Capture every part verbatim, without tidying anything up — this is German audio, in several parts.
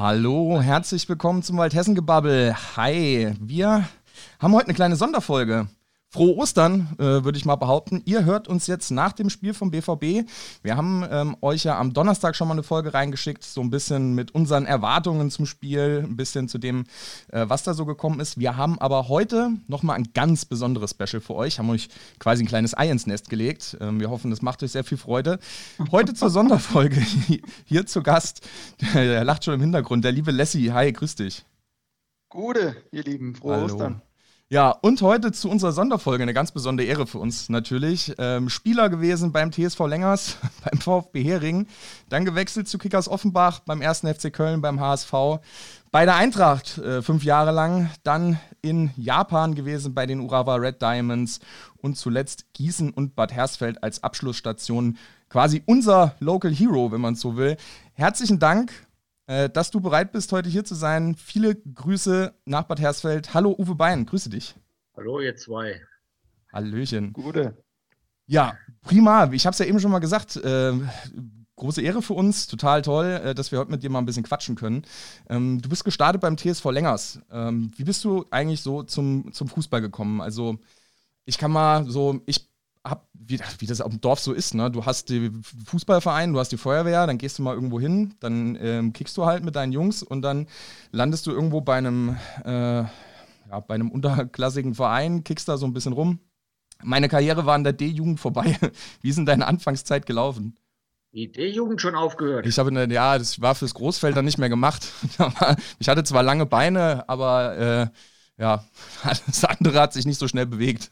Hallo, herzlich willkommen zum Waldhessen-Gebabbel. Hi, wir haben heute eine kleine Sonderfolge. Frohe Ostern, äh, würde ich mal behaupten. Ihr hört uns jetzt nach dem Spiel vom B V B. Wir haben ähm, euch ja am Donnerstag schon mal eine Folge reingeschickt, so ein bisschen mit unseren Erwartungen zum Spiel, ein bisschen zu dem, äh, was da so gekommen ist. Wir haben aber heute nochmal ein ganz besonderes Special für euch, haben euch quasi ein kleines Ei ins Nest gelegt. Ähm, wir hoffen, das macht euch sehr viel Freude. Heute zur Sonderfolge, hier zu Gast, der, der lacht schon im Hintergrund, der liebe Lassie. Hi, grüß dich. Gute, ihr Lieben, frohe Hallo. Ostern. Ja, und heute zu unserer Sonderfolge, eine ganz besondere Ehre für uns natürlich. Ähm, Spieler gewesen beim T S V Lengers, beim VfB Hering, dann gewechselt zu Kickers Offenbach, beim ersten F C Köln, beim H S V, bei der Eintracht äh, fünf Jahre lang, dann in Japan gewesen bei den Urawa Red Diamonds und zuletzt Gießen und Bad Hersfeld als Abschlussstation. Quasi unser Local Hero, wenn man es so will. Herzlichen Dank, dass du bereit bist, heute hier zu sein. Viele Grüße nach Bad Hersfeld. Hallo Uwe Bein, grüße dich. Hallo ihr zwei. Hallöchen. Gute. Ja, prima. Ich habe es ja eben schon mal gesagt. Äh, große Ehre für uns, total toll, äh, dass wir heute mit dir mal ein bisschen quatschen können. Ähm, du bist gestartet beim T S V Lengers. Ähm, wie bist du eigentlich so zum, zum Fußball gekommen? Also ich kann mal so, ich Hab, wie, wie das auf dem Dorf so ist, ne? Du hast den Fußballverein, du hast die Feuerwehr, dann gehst du mal irgendwo hin, dann ähm, kickst du halt mit deinen Jungs und dann landest du irgendwo bei einem, äh, ja, bei einem unterklassigen Verein, kickst da so ein bisschen rum. Meine Karriere war in der D-Jugend vorbei. Wie ist denn deine Anfangszeit gelaufen? Die D-Jugend schon aufgehört? Ich habe, ja, das war fürs Großfeld dann nicht mehr gemacht. Ich hatte zwar lange Beine, aber äh, ja, das andere hat sich nicht so schnell bewegt.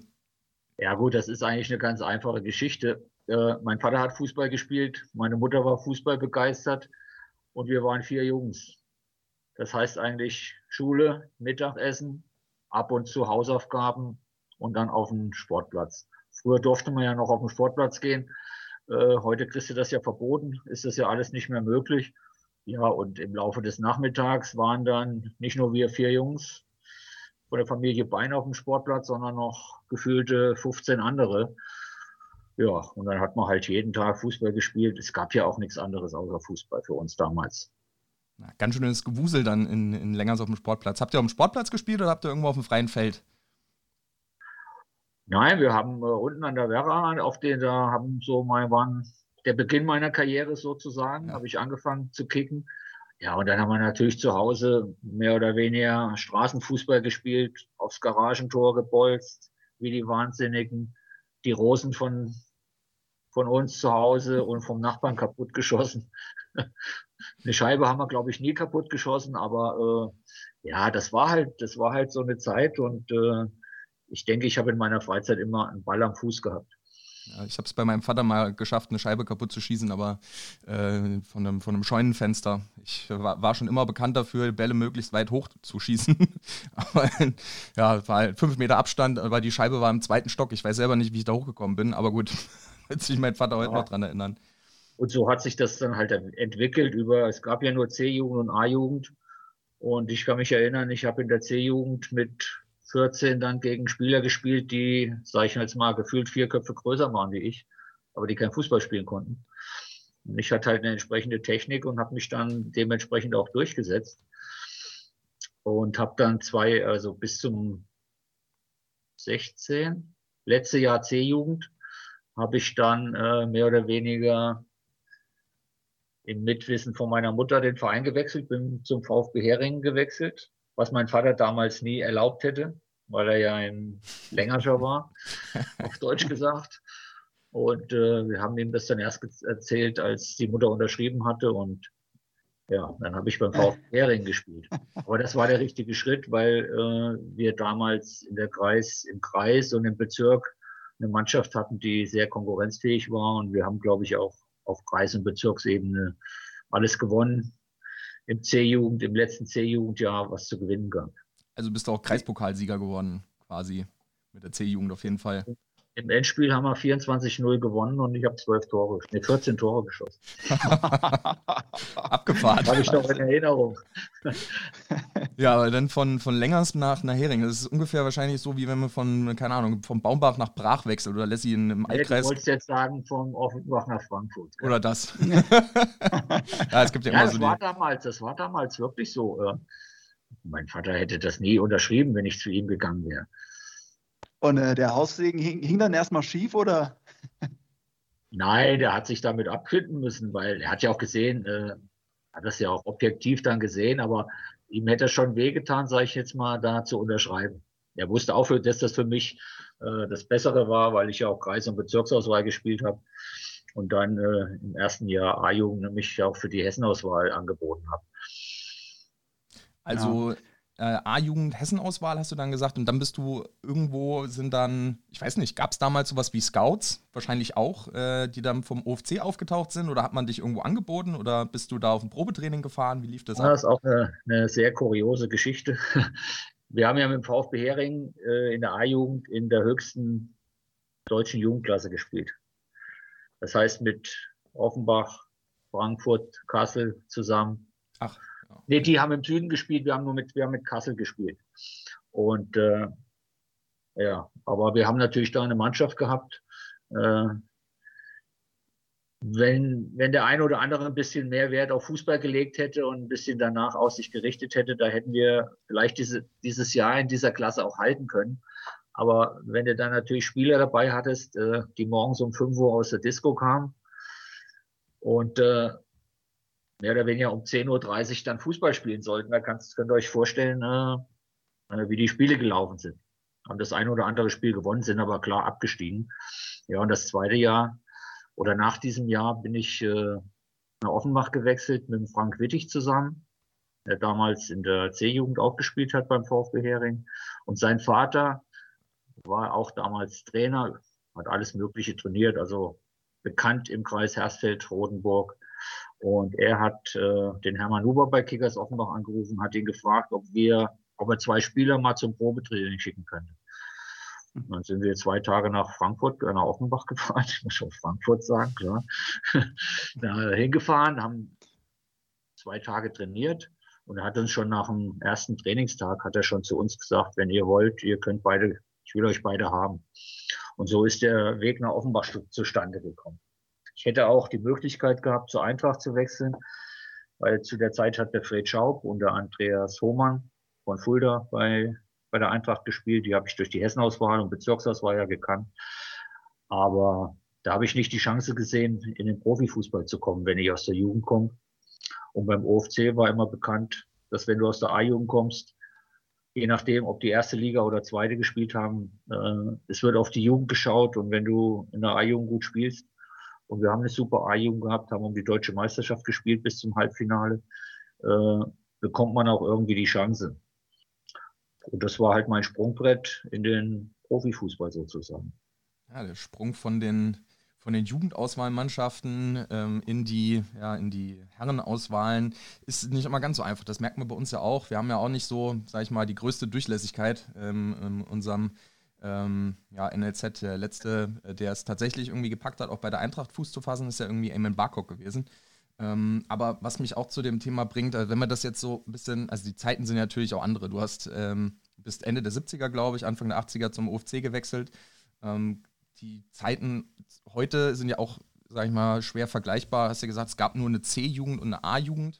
Ja gut, das ist eigentlich eine ganz einfache Geschichte. Äh, mein Vater hat Fußball gespielt, meine Mutter war Fußball begeistert und wir waren vier Jungs. Das heißt eigentlich Schule, Mittagessen, ab und zu Hausaufgaben und dann auf den Sportplatz. Früher durfte man ja noch auf den Sportplatz gehen. Äh, heute kriegst du das ja verboten, ist das ja alles nicht mehr möglich. Ja, und im Laufe des Nachmittags waren dann nicht nur wir vier Jungs von der Familie Bein auf dem Sportplatz, sondern noch gefühlte fünfzehn andere. Ja, und dann hat man halt jeden Tag Fußball gespielt. Es gab ja auch nichts anderes außer Fußball für uns damals. Na, ganz schönes Gewusel dann in, in Lengers auf dem Sportplatz. Habt ihr auf dem Sportplatz gespielt oder habt ihr irgendwo auf dem freien Feld? Nein, wir haben äh, unten an der Werra, auf den da haben so mal waren der Beginn meiner Karriere sozusagen, ja. Habe ich angefangen zu kicken. Ja, und dann haben wir natürlich zu Hause mehr oder weniger Straßenfußball gespielt, aufs Garagentor gebolzt, wie die Wahnsinnigen, die Rosen von, von uns zu Hause und vom Nachbarn kaputt geschossen. Eine Scheibe haben wir, glaube ich, nie kaputt geschossen, aber äh, ja, das war halt, das war halt so eine Zeit und äh, ich denke, ich habe in meiner Freizeit immer einen Ball am Fuß gehabt. Ja, ich habe es bei meinem Vater mal geschafft, eine Scheibe kaputt zu schießen, aber äh, von, einem, von einem Scheunenfenster. Ich war, war schon immer bekannt dafür, Bälle möglichst weit hoch zu schießen. Aber ja, war halt fünf Meter Abstand, aber die Scheibe war im zweiten Stock. Ich weiß selber nicht, wie ich da hochgekommen bin, aber gut, wird sich mein Vater heute ja. noch dran erinnern. Und so hat sich das dann halt entwickelt über, es gab ja nur C-Jugend und A-Jugend. Und ich kann mich erinnern, ich habe in der C-Jugend mit vierzehn dann gegen Spieler gespielt, die, sage ich jetzt mal, gefühlt vier Köpfe größer waren wie ich, aber die kein Fußball spielen konnten. Und ich hatte halt eine entsprechende Technik und habe mich dann dementsprechend auch durchgesetzt und habe dann zwei, also bis zum sechzehn, letzte Jahr C-Jugend, habe ich dann äh, mehr oder weniger im Mitwissen von meiner Mutter den Verein gewechselt, bin zum VfB Heringen gewechselt, was mein Vater damals nie erlaubt hätte, weil er ja ein Längerscher war, auf Deutsch gesagt. Und äh, wir haben ihm das dann erst erzählt, als die Mutter unterschrieben hatte. Und ja, dann habe ich beim VfB Heringen gespielt. Aber das war der richtige Schritt, weil äh, wir damals in der Kreis, im Kreis und im Bezirk eine Mannschaft hatten, die sehr konkurrenzfähig war. Und wir haben, glaube ich, auch auf Kreis- und Bezirksebene alles gewonnen. Im C-Jugend, im letzten C-Jugendjahr, was zu gewinnen gab. Also bist du auch Kreispokalsieger geworden, quasi, mit der C-Jugend auf jeden Fall. Im Endspiel haben wir vierundzwanzig null gewonnen und ich habe zwölf Tore, nee, vierzehn Tore geschossen. Abgefahren. Habe ich noch in Erinnerung. Ja, aber dann von, von Lengers nach, nach Hering. Das ist ungefähr wahrscheinlich so, wie wenn man von, keine Ahnung, vom Baumbach nach Brach wechselt oder lässt sie in, im Nee, du Altkreis. wolltest jetzt sagen, vom Offenbach nach Frankfurt. Oder das. Ja, es gibt ja, Ja, immer das so war die. damals, das war damals wirklich so. äh, Mein Vater hätte das nie unterschrieben, wenn ich zu ihm gegangen wäre. Und äh, der Haussegen hing, hing dann erstmal schief, oder? Nein, der hat sich damit abfinden müssen, weil er hat ja auch gesehen, äh, hat das ja auch objektiv dann gesehen, aber ihm hätte es schon wehgetan, sage ich jetzt mal, da zu unterschreiben. Er wusste auch, dass das für mich äh, das Bessere war, weil ich ja auch Kreis- und Bezirksauswahl gespielt habe und dann äh, im ersten Jahr A-Jugend mich auch für die Hessenauswahl angeboten habe. Also äh, A-Jugend Hessen-Auswahl hast du dann gesagt und dann bist du irgendwo, sind dann, ich weiß nicht, gab es damals sowas wie Scouts, wahrscheinlich auch, äh, die dann vom O F C aufgetaucht sind oder hat man dich irgendwo angeboten oder bist du da auf ein Probetraining gefahren? Wie lief das Das ab? ist auch eine, eine sehr kuriose Geschichte. Wir haben ja mit dem VfB Hering äh, in der A-Jugend in der höchsten deutschen Jugendklasse gespielt. Das heißt mit Offenbach, Frankfurt, Kassel zusammen. Ach, ja, Nee, okay. die haben im Süden gespielt, wir haben nur mit, wir haben mit Kassel gespielt. Und äh, ja, aber wir haben natürlich da eine Mannschaft gehabt. Äh, wenn, wenn der eine oder andere ein bisschen mehr Wert auf Fußball gelegt hätte und ein bisschen danach aus sich gerichtet hätte, da hätten wir vielleicht diese, dieses Jahr in dieser Klasse auch halten können. Aber wenn du dann natürlich Spieler dabei hattest, äh, die morgens um fünf Uhr aus der Disco kamen und äh, mehr oder weniger um zehn Uhr dreißig dann Fußball spielen sollten, da kannst, könnt ihr euch vorstellen, äh, wie die Spiele gelaufen sind. Haben das ein oder andere Spiel gewonnen, sind aber klar abgestiegen. Ja, und das zweite Jahr oder nach diesem Jahr bin ich äh, nach Offenbach gewechselt mit dem Frank Wittig zusammen, der damals in der C-Jugend auch gespielt hat beim VfB Hering. Und sein Vater war auch damals Trainer, hat alles Mögliche trainiert, also bekannt im Kreis Hersfeld-Rotenburg. Und er hat äh, den Hermann Huber bei Kickers Offenbach angerufen, hat ihn gefragt, ob wir, ob er zwei Spieler mal zum Probetraining schicken könnte. Und dann sind wir zwei Tage nach Frankfurt, äh, nach Offenbach gefahren, ich muss schon Frankfurt sagen, klar. Da hingefahren, haben zwei Tage trainiert und er hat uns schon nach dem ersten Trainingstag, hat er schon zu uns gesagt, wenn ihr wollt, ihr könnt beide, ich will euch beide haben. Und so ist der Weg nach Offenbach zustande gekommen. Ich hätte auch die Möglichkeit gehabt, zur Eintracht zu wechseln, weil zu der Zeit hat der Fred Schaub und der Andreas Hohmann von Fulda bei, bei der Eintracht gespielt. Die habe ich durch die Hessenauswahl und Bezirksauswahl ja gekannt. Aber da habe ich nicht die Chance gesehen, in den Profifußball zu kommen, wenn ich aus der Jugend komme. Und beim O F C war immer bekannt, dass wenn du aus der A-Jugend kommst, je nachdem, ob die erste Liga oder zweite gespielt haben, äh, es wird auf die Jugend geschaut. Und wenn du in der A-Jugend gut spielst, und wir haben eine super A-Jugend gehabt, haben um die deutsche Meisterschaft gespielt bis zum Halbfinale, äh, bekommt man auch irgendwie die Chance. Und das war halt mein Sprungbrett in den Profifußball sozusagen. Ja, der Sprung von den, von den Jugendauswahlmannschaften ähm, in die, ja, in die Herrenauswahlen ist nicht immer ganz so einfach. Das merkt man bei uns ja auch. Wir haben ja auch nicht so, sag ich mal, die größte Durchlässigkeit ähm, in unserem ähm, ja, N L Z. Der letzte, der es tatsächlich irgendwie gepackt hat, auch bei der Eintracht Fuß zu fassen, ist ja irgendwie Eamon Barkok gewesen. Ähm, aber was mich auch zu dem Thema bringt, also wenn man das jetzt so ein bisschen, also die Zeiten sind ja natürlich auch andere. Du hast, ähm, bist Ende der siebziger, glaube ich, Anfang der achtziger zum O F C gewechselt. Ähm, die Zeiten heute sind ja auch, sag ich mal, schwer vergleichbar. Hast ja gesagt, es gab nur eine C-Jugend und eine A-Jugend.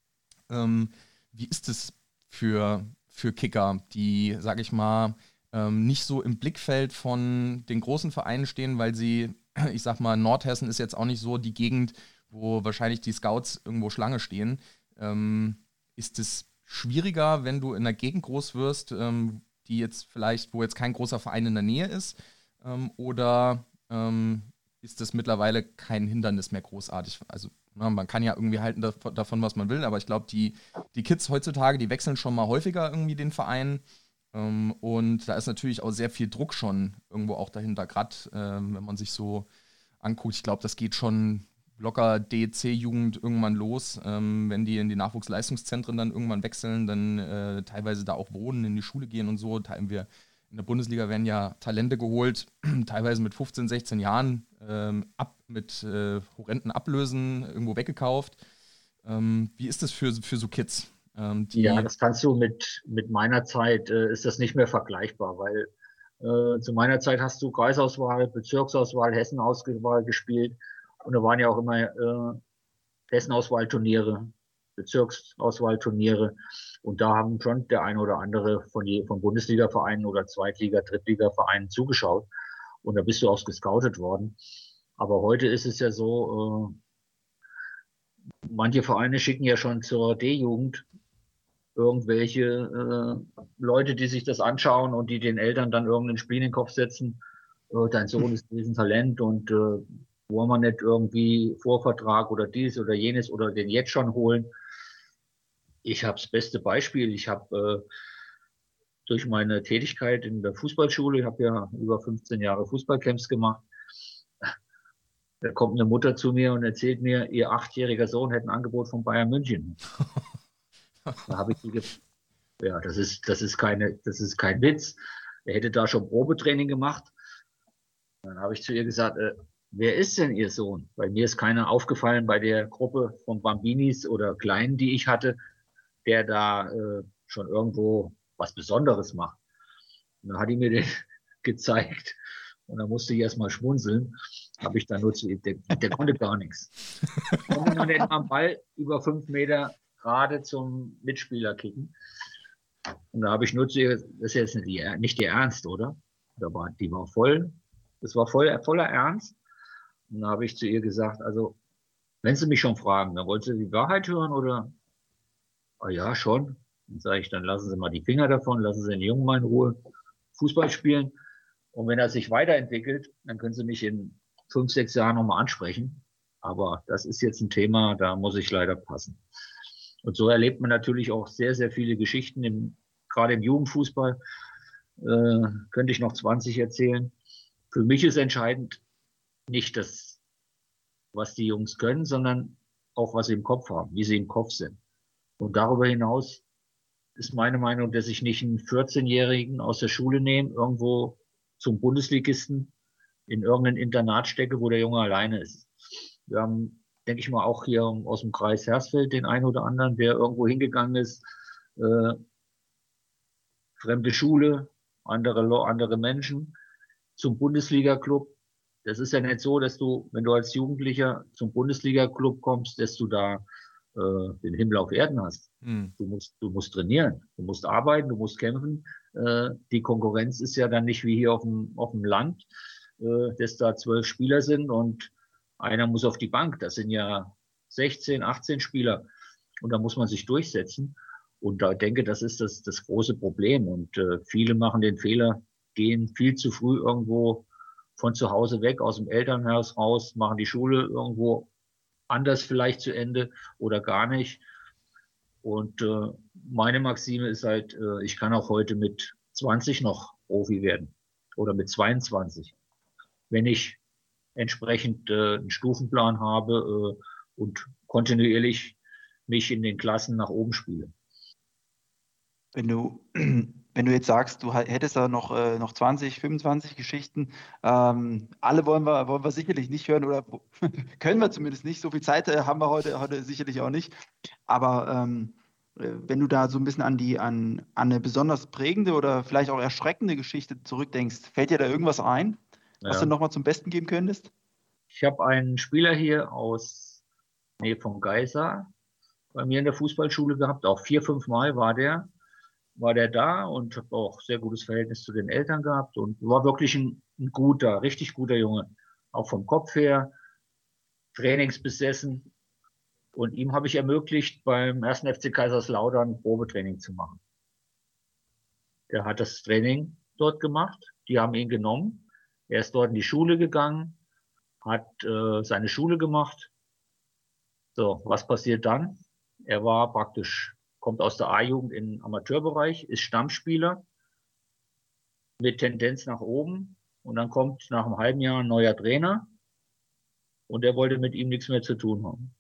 Ähm, wie ist es für, für Kicker, die, sag ich mal, ähm, nicht so im Blickfeld von den großen Vereinen stehen, weil sie, ich sag mal, Nordhessen ist jetzt auch nicht so die Gegend, wo wahrscheinlich die Scouts irgendwo Schlange stehen. Ähm, ist es schwieriger, wenn du in einer Gegend groß wirst, ähm, die jetzt vielleicht, wo jetzt kein großer Verein in der Nähe ist? Ähm, oder ähm, ist das mittlerweile kein Hindernis mehr großartig? Also na, man kann ja irgendwie halten dav- davon, was man will, aber ich glaube, die, die Kids heutzutage, die wechseln schon mal häufiger irgendwie den Verein. Ähm, und da ist natürlich auch sehr viel Druck schon irgendwo auch dahinter. Gerade ähm, wenn man sich so anguckt, ich glaube, das geht schon locker D C-Jugend irgendwann los, ähm, wenn die in die Nachwuchsleistungszentren dann irgendwann wechseln, dann äh, teilweise da auch wohnen, in die Schule gehen und so. Teilen wir in der Bundesliga werden ja Talente geholt, teilweise mit fünfzehn, sechzehn Jahren, ähm, ab, mit äh, horrenden Ablösen irgendwo weggekauft. Ähm, wie ist das für, für so Kids? Ähm, die Ja, das kannst du mit, mit meiner Zeit, äh, ist das nicht mehr vergleichbar, weil äh, zu meiner Zeit hast du Kreisauswahl, Bezirksauswahl, Hessenauswahl gespielt und da waren ja auch immer äh, Hessenauswahlturniere, Bezirksauswahlturniere und da haben schon der eine oder andere von, je, von Bundesliga-Vereinen oder Zweitliga-, Drittliga-Vereinen zugeschaut und da bist du auch gescoutet worden. Aber heute ist es ja so, äh, manche Vereine schicken ja schon zur D-Jugend irgendwelche äh, Leute, die sich das anschauen und die den Eltern dann irgendein Spiel in den Kopf setzen. Äh, dein Sohn ist ein Talent und äh, wollen wir nicht irgendwie Vorvertrag oder dies oder jenes oder den jetzt schon holen. Ich habe das beste Beispiel. Ich habe äh, durch meine Tätigkeit in der Fußballschule, ich habe ja über fünfzehn Jahre Fußballcamps gemacht, da kommt eine Mutter zu mir und erzählt mir, ihr achtjähriger Sohn hätte ein Angebot von Bayern München. Da habe ich sie gefragt, ja, das ist, das ist keine, das ist kein Witz. Er hätte da schon Probetraining gemacht. Dann habe ich zu ihr gesagt, äh, wer ist denn Ihr Sohn? Bei mir ist keiner aufgefallen bei der Gruppe von Bambinis oder Kleinen, die ich hatte, der da äh, schon irgendwo was Besonderes macht. Und dann hat die mir den gezeigt und dann musste ich erst mal schmunzeln. Habe ich dann nur zu ihr, der, der konnte gar nichts. Konnte nur nicht mal einen Ball über fünf Meter gerade zum Mitspieler kicken. Und da habe ich nur zu ihr, das ist jetzt nicht, die, nicht ihr Ernst, oder? Da war, die war voll, das war voll, voller Ernst. Und da habe ich zu ihr gesagt, also, wenn Sie mich schon fragen, dann wollen Sie die Wahrheit hören oder? Ah ja, schon. Dann sage ich, dann lassen Sie mal die Finger davon, lassen Sie den Jungen mal in Ruhe Fußball spielen. Und wenn er sich weiterentwickelt, dann können Sie mich in fünf, sechs Jahren nochmal ansprechen. Aber das ist jetzt ein Thema, da muss ich leider passen. Und so erlebt man natürlich auch sehr, sehr viele Geschichten, im, gerade im Jugendfußball. Äh, könnte ich noch zwanzig erzählen. Für mich ist entscheidend nicht das, was die Jungs können, sondern auch, was sie im Kopf haben, wie sie im Kopf sind. Und darüber hinaus ist meine Meinung, dass ich nicht einen vierzehnjährigen aus der Schule nehme, irgendwo zum Bundesligisten in irgendein Internat stecke, wo der Junge alleine ist. Wir haben, denke ich mal, auch hier aus dem Kreis Hersfeld den einen oder anderen, der irgendwo hingegangen ist, äh, fremde Schule, andere, andere Menschen, zum Bundesliga-Club. Das ist ja nicht so, dass du, wenn du als Jugendlicher zum Bundesliga-Club kommst, dass du da äh, den Himmel auf Erden hast. Hm. Du musst, du musst trainieren, du musst arbeiten, du musst kämpfen. Äh, die Konkurrenz ist ja dann nicht wie hier auf dem, auf dem Land, äh, dass da zwölf Spieler sind und einer muss auf die Bank. Das sind ja sechzehn, achtzehn Spieler und da muss man sich durchsetzen. Und da denke, das ist das, das große Problem. Und äh, viele machen den Fehler, gehen viel zu früh irgendwo von zu Hause weg, aus dem Elternhaus raus, machen die Schule irgendwo anders vielleicht zu Ende oder gar nicht. Und äh, meine Maxime ist halt, äh, ich kann auch heute mit zwanzig noch Profi werden oder mit zweiundzwanzig, wenn ich entsprechend äh, einen Stufenplan habe äh, und kontinuierlich mich in den Klassen nach oben spiele. Wenn du, wenn du jetzt sagst, du hättest da noch, äh, noch zwanzig, fünfundzwanzig Geschichten, ähm, alle wollen wir, wollen wir sicherlich nicht hören oder können wir zumindest nicht. So viel Zeit äh, haben wir heute, heute sicherlich auch nicht. Aber ähm, wenn du da so ein bisschen an, die, an, an eine besonders prägende oder vielleicht auch erschreckende Geschichte zurückdenkst, fällt dir da irgendwas ein, was Ja. du nochmal zum Besten geben könntest? Ich habe einen Spieler hier aus Nähe von Geisa bei mir in der Fußballschule gehabt. Auch vier, fünf Mal war der. war der da und habe auch sehr gutes Verhältnis zu den Eltern gehabt und war wirklich ein, ein guter, richtig guter Junge. Auch vom Kopf her, trainingsbesessen. Und ihm habe ich ermöglicht, beim ersten F C Kaiserslautern Probetraining zu machen. Der hat das Training dort gemacht. Die haben ihn genommen. Er ist dort in die Schule gegangen, hat äh, seine Schule gemacht. So, was passiert dann? Er war praktisch kommt aus der A-Jugend im Amateurbereich, ist Stammspieler mit Tendenz nach oben und dann kommt nach einem halben Jahr ein neuer Trainer und der wollte mit ihm nichts mehr zu tun haben.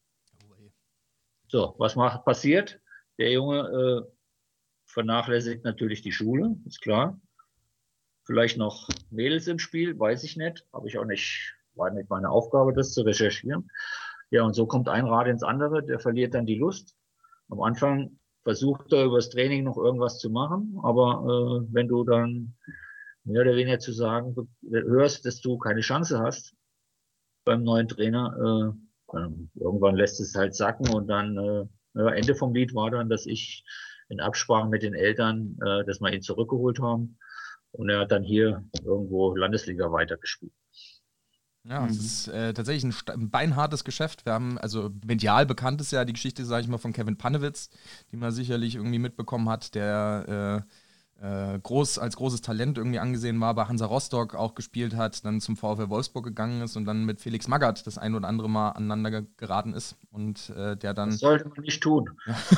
So, was macht, passiert? Der Junge äh, vernachlässigt natürlich die Schule, ist klar. Vielleicht noch Mädels im Spiel, weiß ich nicht. Habe ich auch nicht, war nicht meine Aufgabe, das zu recherchieren. Ja, und so kommt ein Rad ins andere, der verliert dann die Lust. Am Anfang versucht da übers Training noch irgendwas zu machen, aber äh, wenn du dann mehr oder weniger zu sagen hörst, dass du keine Chance hast beim neuen Trainer, äh, dann irgendwann lässt es halt sacken und dann äh, ja, Ende vom Lied war dann, dass ich in Absprache mit den Eltern, äh, dass wir ihn zurückgeholt haben und er hat dann hier irgendwo Landesliga weitergespielt. Ja, es mhm. ist äh, tatsächlich ein, ein beinhartes Geschäft. Wir haben, also medial bekannt ist ja die Geschichte, sage ich mal, von Kevin Pannewitz, die man sicherlich irgendwie mitbekommen hat, der äh, äh, groß, als großes Talent irgendwie angesehen war, bei Hansa Rostock auch gespielt hat, dann zum VfL Wolfsburg gegangen ist und dann mit Felix Magath das ein oder andere Mal aneinander geraten ist und äh, der dann... Das sollte man nicht tun.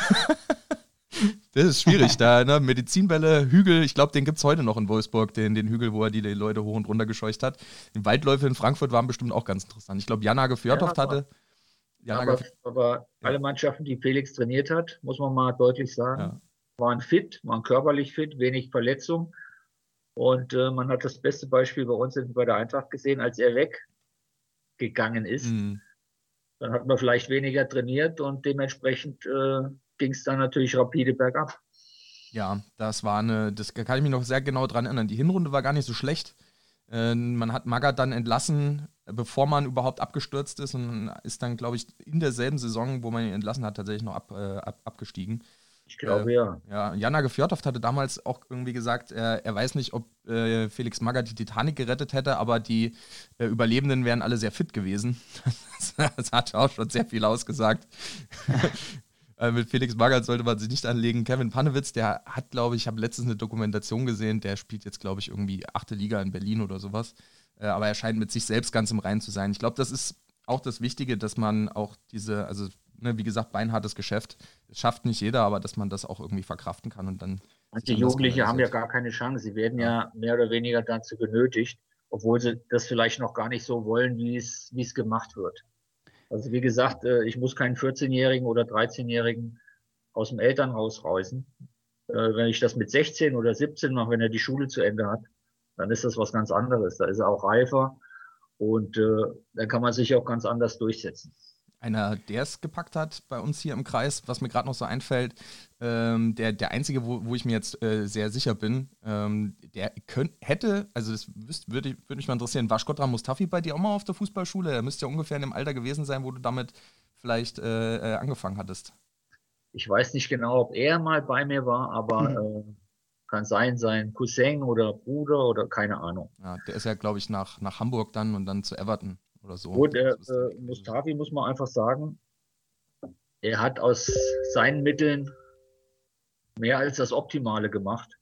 Das ist schwierig da, ne? Medizinbälle, Hügel, ich glaube, den gibt es heute noch in Wolfsburg, den, den Hügel, wo er die, die Leute hoch und runter gescheucht hat. Die Waldläufe in Frankfurt waren bestimmt auch ganz interessant. Ich glaube, Jana Fjordhoft ja, hatte... Jana aber, aber ja. alle Mannschaften, die Felix trainiert hat, muss man mal deutlich sagen, ja. waren fit, waren körperlich fit, wenig Verletzung. Und äh, man hat das beste Beispiel bei uns bei der Eintracht gesehen, als er weggegangen ist. Mhm. Dann hat man vielleicht weniger trainiert und dementsprechend äh, ging es dann natürlich rapide bergab. Ja, das war eine, das kann ich mich noch sehr genau dran erinnern. Die Hinrunde war gar nicht so schlecht. Äh, man hat Magath dann entlassen, bevor man überhaupt abgestürzt ist und ist dann, glaube ich, in derselben Saison, wo man ihn entlassen hat, tatsächlich noch ab, äh, ab, abgestiegen. Ich glaube, äh, ja. Ja, Jana Fjordhoft hatte damals auch irgendwie gesagt, er, er weiß nicht, ob äh, Felix Magath die Titanic gerettet hätte, aber die äh, Überlebenden wären alle sehr fit gewesen. Das hat auch schon sehr viel ausgesagt. äh, mit Felix Magath sollte man sich nicht anlegen. Kevin Pannewitz, der hat, glaube ich, ich habe letztens eine Dokumentation gesehen, der spielt jetzt, glaube ich, irgendwie achte Liga in Berlin oder sowas. Äh, aber er scheint mit sich selbst ganz im Reinen zu sein. Ich glaube, das ist auch das Wichtige, dass man auch diese, also ne, wie gesagt, beinhartes Geschäft, das schafft nicht jeder, aber dass man das auch irgendwie verkraften kann und dann... Manche Jugendliche haben ja gar keine Chance, sie werden ja. ja mehr oder weniger dazu genötigt, obwohl sie das vielleicht noch gar nicht so wollen, wie es wie es gemacht wird. Also wie gesagt, ich muss keinen vierzehnjährigen oder dreizehnjährigen aus dem Elternhaus reißen. Wenn ich das mit sechzehn oder siebzehn mache, wenn er die Schule zu Ende hat, dann ist das was ganz anderes. Da ist er auch reifer und äh, dann kann man sich auch ganz anders durchsetzen. Einer, der es gepackt hat bei uns hier im Kreis, was mir gerade noch so einfällt, ähm, der, der einzige, wo, wo ich mir jetzt äh, sehr sicher bin, ähm, der könnt, hätte, also das wüsst, würde, würde mich mal interessieren, war Shkodran Mustafi bei dir auch mal auf der Fußballschule? Er müsste ja ungefähr in dem Alter gewesen sein, wo du damit vielleicht äh, äh, angefangen hattest. Ich weiß nicht genau, ob er mal bei mir war, aber mhm. äh, kann sein, sein Cousin oder Bruder oder keine Ahnung. Ja, der ist ja, glaube ich, nach, nach Hamburg dann und dann zu Everton. Oder so. Gut, der, äh, Mustafi muss man einfach sagen, er hat aus seinen Mitteln mehr als das Optimale gemacht.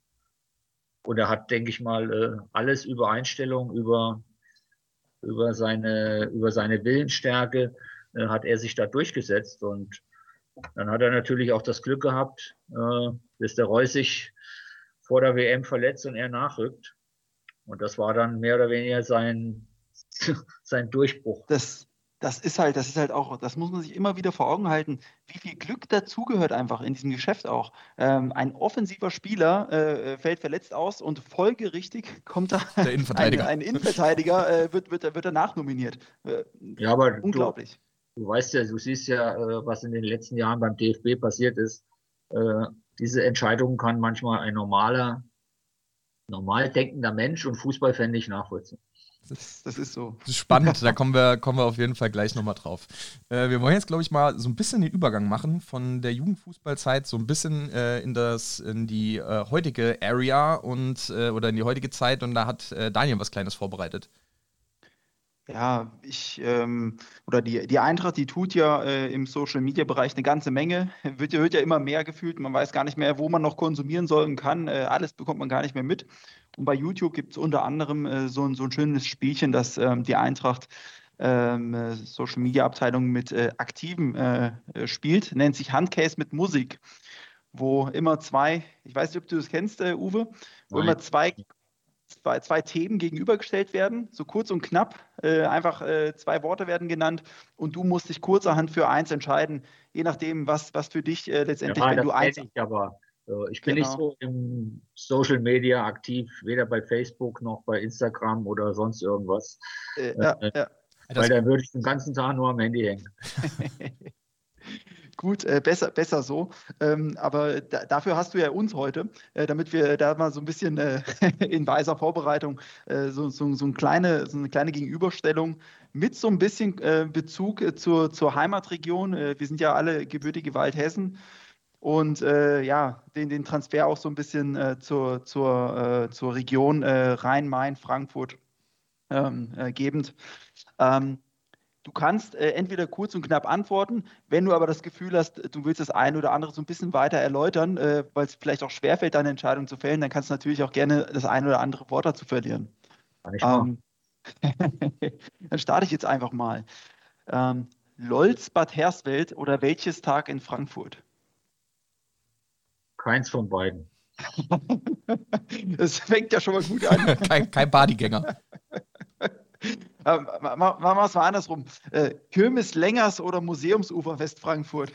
Und er hat, denke ich mal, äh, alles über Einstellung, über, über, seine, über seine Willensstärke, äh, hat er sich da durchgesetzt. Und dann hat er natürlich auch das Glück gehabt, äh, dass der Reus sich vor der W M verletzt und er nachrückt. Und das war dann mehr oder weniger sein sein Durchbruch. Das, das ist halt, das ist halt auch, das muss man sich immer wieder vor Augen halten, wie viel Glück dazugehört einfach in diesem Geschäft auch. Ähm, ein offensiver Spieler äh, fällt verletzt aus und folgerichtig kommt da der Innenverteidiger. ein, ein Innenverteidiger, äh, wird, wird, wird er nachnominiert. Äh, ja, aber unglaublich. Du, du weißt ja, du siehst ja, äh, was in den letzten Jahren beim D F B passiert ist. Äh, diese Entscheidungen kann manchmal ein normaler, normal denkender Mensch und Fußballfan nicht nachvollziehen. Das, das ist so. Das ist spannend, da kommen wir, kommen wir auf jeden Fall gleich nochmal drauf. Äh, wir wollen jetzt, glaube ich, mal so ein bisschen den Übergang machen von der Jugendfußballzeit so ein bisschen äh, in, das, in die äh, heutige Area und, äh, oder in die heutige Zeit und da hat äh, Daniel was Kleines vorbereitet. Ja, ich, ähm, oder die, die Eintracht, die tut ja äh, im Social-Media-Bereich eine ganze Menge, wird, wird ja immer mehr gefühlt, man weiß gar nicht mehr, wo man noch konsumieren soll und kann, äh, alles bekommt man gar nicht mehr mit. Und bei YouTube gibt es unter anderem äh, so, ein, so ein schönes Spielchen, das ähm, die Eintracht ähm, Social-Media-Abteilung mit äh, Aktiven äh, spielt, nennt sich Handcase mit Musik, wo immer zwei, ich weiß nicht, ob du das kennst, äh, Uwe, wo Nein. immer zwei Zwei, zwei Themen gegenübergestellt werden, so kurz und knapp, äh, einfach äh, zwei Worte werden genannt und du musst dich kurzerhand für eins entscheiden, je nachdem, was, was für dich äh, letztendlich, ja, wenn das du eins... Ich aber äh, ich bin genau. nicht so im Social Media aktiv, weder bei Facebook noch bei Instagram oder sonst irgendwas, Äh, ja, äh, ja. weil dann würde ich den ganzen Tag nur am Handy hängen. Gut, äh, besser, besser so. Ähm, aber da, dafür hast du ja uns heute, äh, damit wir da mal so ein bisschen äh, in weiser Vorbereitung äh, so, so, so, ein kleine, so eine kleine Gegenüberstellung mit so ein bisschen äh, Bezug äh, zur, zur Heimatregion. Äh, wir sind ja alle gebürtige Waldhessen und äh, ja, den, den Transfer auch so ein bisschen äh, zur, zur, äh, zur Region äh, Rhein-Main, Frankfurt ähm, äh, gebend. Ähm, Du kannst äh, entweder kurz und knapp antworten, wenn du aber das Gefühl hast, du willst das eine oder andere so ein bisschen weiter erläutern, äh, weil es vielleicht auch schwerfällt, deine Entscheidung zu fällen, dann kannst du natürlich auch gerne das eine oder andere Wort dazu verlieren. Kann ich machen. Ähm, Dann starte ich jetzt einfach mal. Ähm, Lolz Bad Hersfeld oder welches Tag in Frankfurt? Keins von beiden. Das fängt ja schon mal gut an. kein, kein Partygänger. Ähm, ma- ma- Machen wir es mal andersrum. Äh, Kirmes Längers oder Museumsufer Westfrankfurt?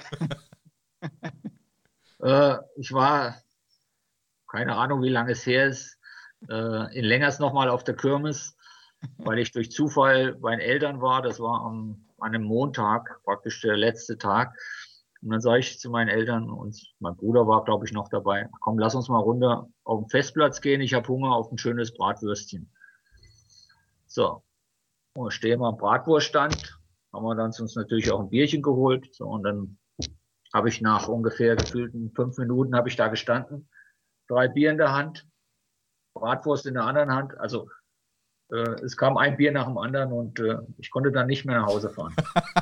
Äh, ich war, keine Ahnung, wie lange es her ist, äh, in Lengers nochmal auf der Kirmes, weil ich durch Zufall bei den Eltern war. Das war am, an einem Montag, praktisch der letzte Tag. Und dann sage ich zu meinen Eltern, und mein Bruder war, glaube ich, noch dabei, komm, lass uns mal runter auf den Festplatz gehen. Ich habe Hunger auf ein schönes Bratwürstchen. So, und stehen wir am Bratwurststand, haben wir dann uns natürlich auch ein Bierchen geholt. So, und dann habe ich nach ungefähr gefühlten fünf Minuten habe ich da gestanden, drei Bier in der Hand, Bratwurst in der anderen Hand. Also äh, es kam ein Bier nach dem anderen und äh, ich konnte dann nicht mehr nach Hause fahren.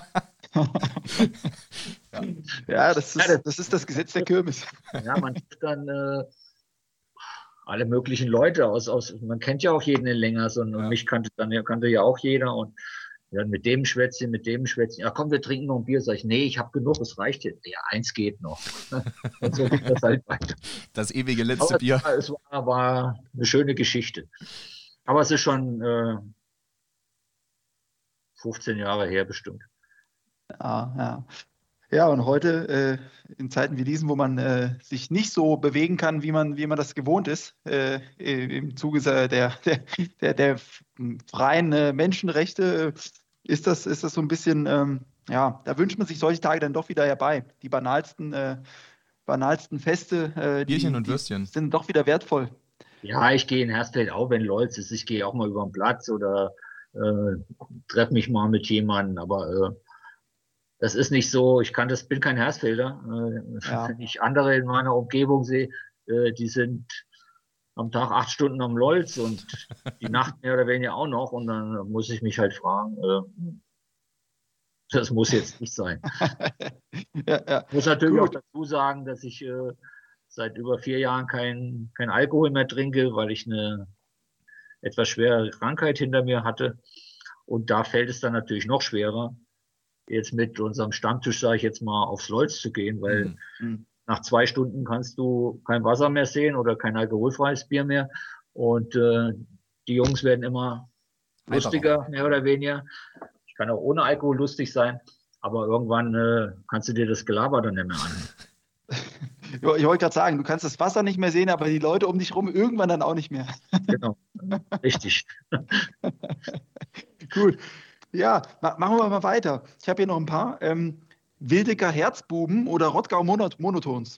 ja. ja, das ist, das ist das Gesetz der Kirmes. Ja, man trifft dann äh, alle möglichen Leute aus, aus, man kennt ja auch jeden in Längers und, ja. und mich kannte dann kannte ja auch jeder und ja, mit dem Schwätzchen, mit dem Schwätzchen. Ja, komm, wir trinken noch ein Bier. Sag ich, nee, ich habe genug, es reicht jetzt. Ja, eins geht noch. Und so geht das halt weiter. Das ewige letzte Aber Bier. Es, war, es war, war eine schöne Geschichte. Aber es ist schon äh, fünfzehn Jahre her bestimmt. Ja, ja. Ja, und heute, äh, in Zeiten wie diesen, wo man äh, sich nicht so bewegen kann, wie man, wie man das gewohnt ist, äh, im Zuge der, der, der, der freien äh, Menschenrechte, ist das, ist das so ein bisschen, ähm, ja, da wünscht man sich solche Tage dann doch wieder herbei. Die banalsten, äh, banalsten Feste, äh, Bierchen die, und Würstchen. die sind doch wieder wertvoll. Ja, ich gehe in Hersfeld auch, wenn Lolz ist. Ich gehe auch mal über den Platz oder äh, treffe mich mal mit jemandem, aber äh, das ist nicht so, ich kann das, bin kein Hersfelder. Äh, ja. Wenn ich andere in meiner Umgebung sehe, äh, die sind am Tag acht Stunden am Lolz und die Nacht mehr oder weniger auch noch. Und dann muss ich mich halt fragen, äh, das muss jetzt nicht sein. ja, ja. Ich muss natürlich Gut. auch dazu sagen, dass ich äh, seit über vier Jahren kein, kein Alkohol mehr trinke, weil ich eine etwas schwere Krankheit hinter mir hatte. Und da fällt es dann natürlich noch schwerer, jetzt mit unserem Stammtisch, sage ich jetzt mal, aufs Lolz zu gehen, weil mhm. nach zwei Stunden kannst du kein Wasser mehr sehen oder kein alkoholfreies Bier mehr. Und äh, die Jungs werden immer lustiger, mehr oder weniger. Ich kann auch ohne Alkohol lustig sein, aber irgendwann äh, kannst du dir das Gelaber dann nicht mehr an. Ich wollte gerade sagen, du kannst das Wasser nicht mehr sehen, aber die Leute um dich rum irgendwann dann auch nicht mehr. Genau, richtig. Gut. Ja, ma machen wir mal weiter. Ich habe hier noch ein paar. Ähm, Wildecker Herzbuben oder Rottgau Monot Monotons?